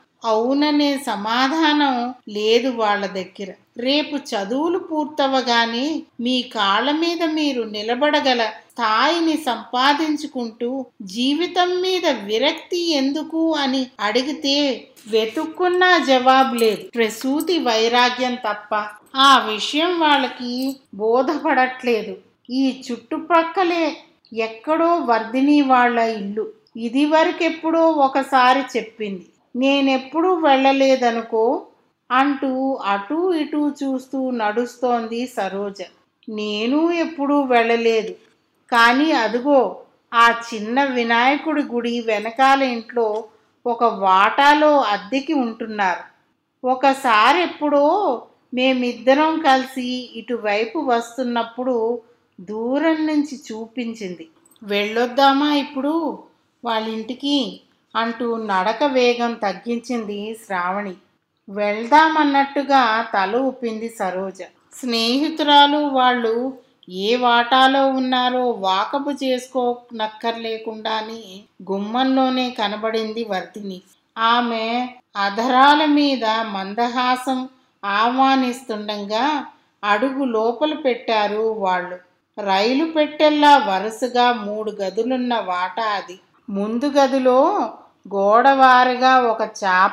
అవుననే సమాధానం లేదు వాళ్ళ దగ్గర. రేపు చదువులు పూర్తవగానే మీ కాళ్ళ మీద మీరు నిలబడగల స్థాయిని సంపాదించుకుంటూ జీవితం మీద విరక్తి ఎందుకు అని అడిగితే వెతుక్కున్నా జవాబు లేదు, ప్రసూతి వైరాగ్యం తప్ప. ఆ విషయం వాళ్ళకి బోధపడట్లేదు. ఈ చుట్టుపక్కలే ఎక్కడో వర్ధిని వాళ్ళ ఇల్లు. ఇది వరకెప్పుడో ఒకసారి చెప్పింది, నేనెప్పుడూ వెళ్ళలేదనుకో అంటూ అటూ ఇటూ చూస్తూ నడుస్తోంది సరోజ. నేను ఎప్పుడూ వెళ్ళలేదు, కానీ అదుగో ఆ చిన్న వినాయకుడి గుడి వెనకాల ఇంట్లో ఒక వాటాలో అద్దెకి ఉంటున్నారు. ఒకసారి ఎప్పుడో మేమిద్దరం కలిసి ఇటువైపు వస్తున్నప్పుడు దూరం నుంచి చూపించింది. వెళ్ళొద్దామా ఇప్పుడు వాళ్ళింటికి అంటూ నడక వేగం తగ్గించింది శ్రావణి. వెళ్దామన్నట్టుగా తల ఊపింది సరోజ. స్నేహితురాలు వాళ్ళు ఏ వాటాలో ఉన్నారో వాకపు చేసుకోనక్కర్లేకుండానే గుమ్మంలోనే కనబడింది వర్ధిని. ఆమె అధరాల మీద మందహాసం ఆహ్వానిస్తుండగా అడుగు లోపల పెట్టారు వాళ్ళు. రైలు పెట్టెల్లా వరుసగా మూడు గదులున్న వాటా అది. ముందు గదిలో గోడవారుగా ఒక చాప,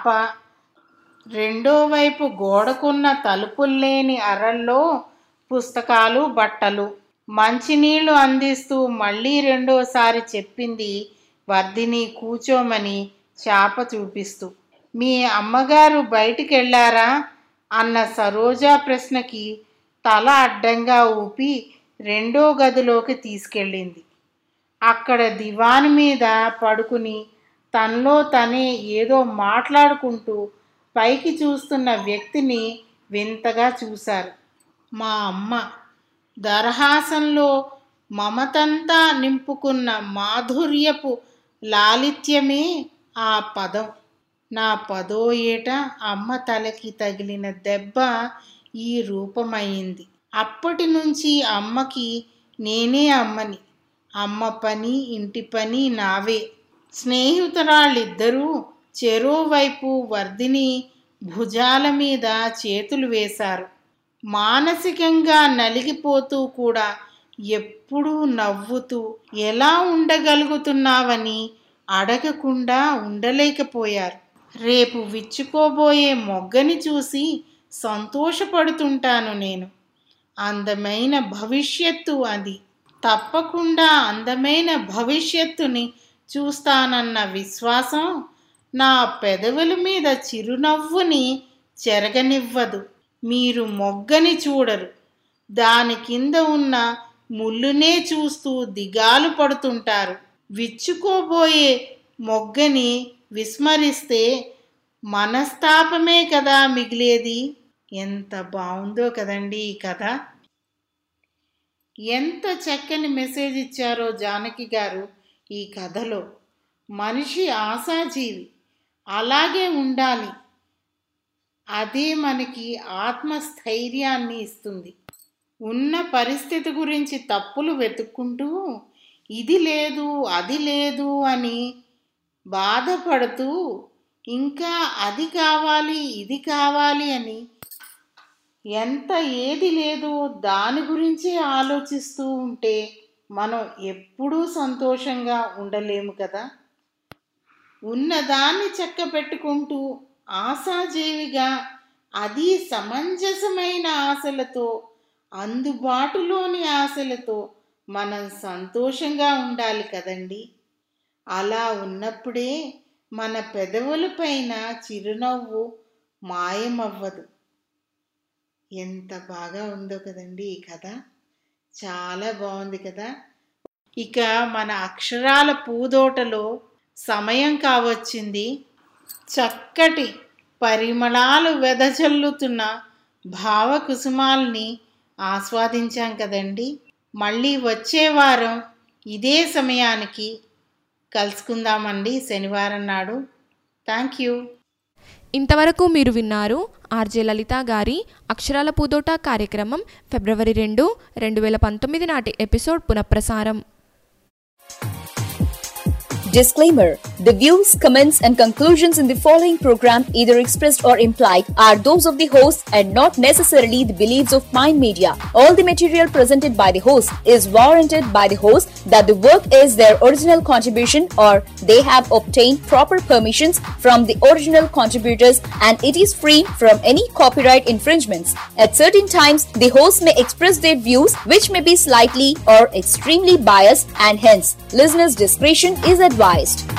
రెండో వైపు గోడకున్న తలుపుల్లేని అరల్లో పుస్తకాలు, బట్టలు. మంచినీళ్లు అందిస్తూ మళ్ళీ రెండోసారి చెప్పింది వర్ధిని కూచోమని చాప చూపిస్తూ. మీ అమ్మగారు బయటికెళ్ళారా అన్న సరోజా ప్రశ్నకి తల అడ్డంగా ఊపి రెండో గదిలోకి తీసుకెళ్ళింది. అక్కడ దివాన్ మీద పడుకుని తనలో తనే ఏదో మాట్లాడుకుంటూ పైకి చూస్తున్న వ్యక్తిని వింతగా చూశారు. మా అమ్మ. దరహాసంలో మమతంతా నింపుకున్న మాధుర్యపు లాలిత్యమే ఆ పదం. నా పదో ఏట అమ్మ తలకి తగిలిన దెబ్బ ఈ రూపమైంది. అప్పటి నుంచి అమ్మకి నేనే అమ్మని. అమ్మ పని, ఇంటి పని నావే. స్నేహితురాళ్ళిద్దరూ చెరోవైపు వర్ధిని భుజాల మీద చేతులు వేశారు. మానసికంగా నలిగిపోతూ కూడా ఎప్పుడూ నవ్వుతూ ఎలా ఉండగలుగుతున్నావని అడగకుండా ఉండలేకపోయారు. రేపు విచ్చుకోబోయే మొగ్గని చూసి సంతోషపడుతుంటాను నేను. అందమైన భవిష్యత్తు అది. తప్పకుండా అందమైన భవిష్యత్తుని చూస్తానన్న విశ్వాసం నా పెదవుల మీద చిరునవ్వుని చెరగనివ్వదు. మీరు మొగ్గని చూడరు, దాని కింద ఉన్న ముళ్ళునే చూస్తూ దిగాలు పడుతుంటారు. విచ్చుకోబోయే మొగ్గని విస్మరిస్తే మనస్తాపమే కదా మిగిలేది. ఎంత బాగుందో కదండి ఈ కథ. ఎంత చక్కని మెసేజ్ ఇచ్చారో జానకి గారు ఈ కథలో. మనిషి ఆశాజీవి, అలాగే ఉండాలి. అదే మనకి ఆత్మస్థైర్యాన్ని ఇస్తుంది. ఉన్న పరిస్థితి గురించి తప్పులు వెతుక్కుంటూ ఇది లేదు అది లేదు అని బాధపడుతూ ఇంకా అది కావాలి ఇది కావాలి అని ఎంత ఏది లేదో దాని గురించే ఆలోచిస్తూ ఉంటే మనం ఎప్పుడూ సంతోషంగా ఉండలేము కదా. ఉన్నదాన్ని చక్క పెట్టుకుంటూ ఆశాజీవిగా, అది సమంజసమైన ఆశలతో, అందుబాటులోని ఆశలతో మనం సంతోషంగా ఉండాలి కదండి. అలా ఉన్నప్పుడే మన పెదవులపైన చిరునవ్వు మాయమవ్వదు. ఎంత బాగా ఉందో కదండి ఈ కథ. చాలా బాగుంది కదా. ఇక మన అక్షరాల పూదోటలో సమయం కావచ్చింది. చక్కటి పరిమళాలు వెదజల్లుతున్న భావకుసుమాల్ని ఆస్వాదించాం కదండి. మళ్ళీ వచ్చే వారం ఇదే సమయానికి కలుసుకుందామండి, శనివారం నాడు. Thank you. ఇంతవరకు మీరు విన్నారు ఆర్జే లలిత గారి అక్షరాల పూదోట కార్యక్రమం ఫిబ్రవరి రెండు రెండు వేల పంతొమ్మిది నాటి ఎపిసోడ్ పునఃప్రసారం. Disclaimer: the views, comments, and conclusions in the following program, either expressed or implied, are those of the host and not necessarily the beliefs of Mind Media. All the material presented by the host is warranted by the host that the work is their original contribution or they have obtained proper permissions from the original contributors and it is free from any copyright infringements. At certain times, the host may express their views which may be slightly or extremely biased and hence listeners' discretion is advised.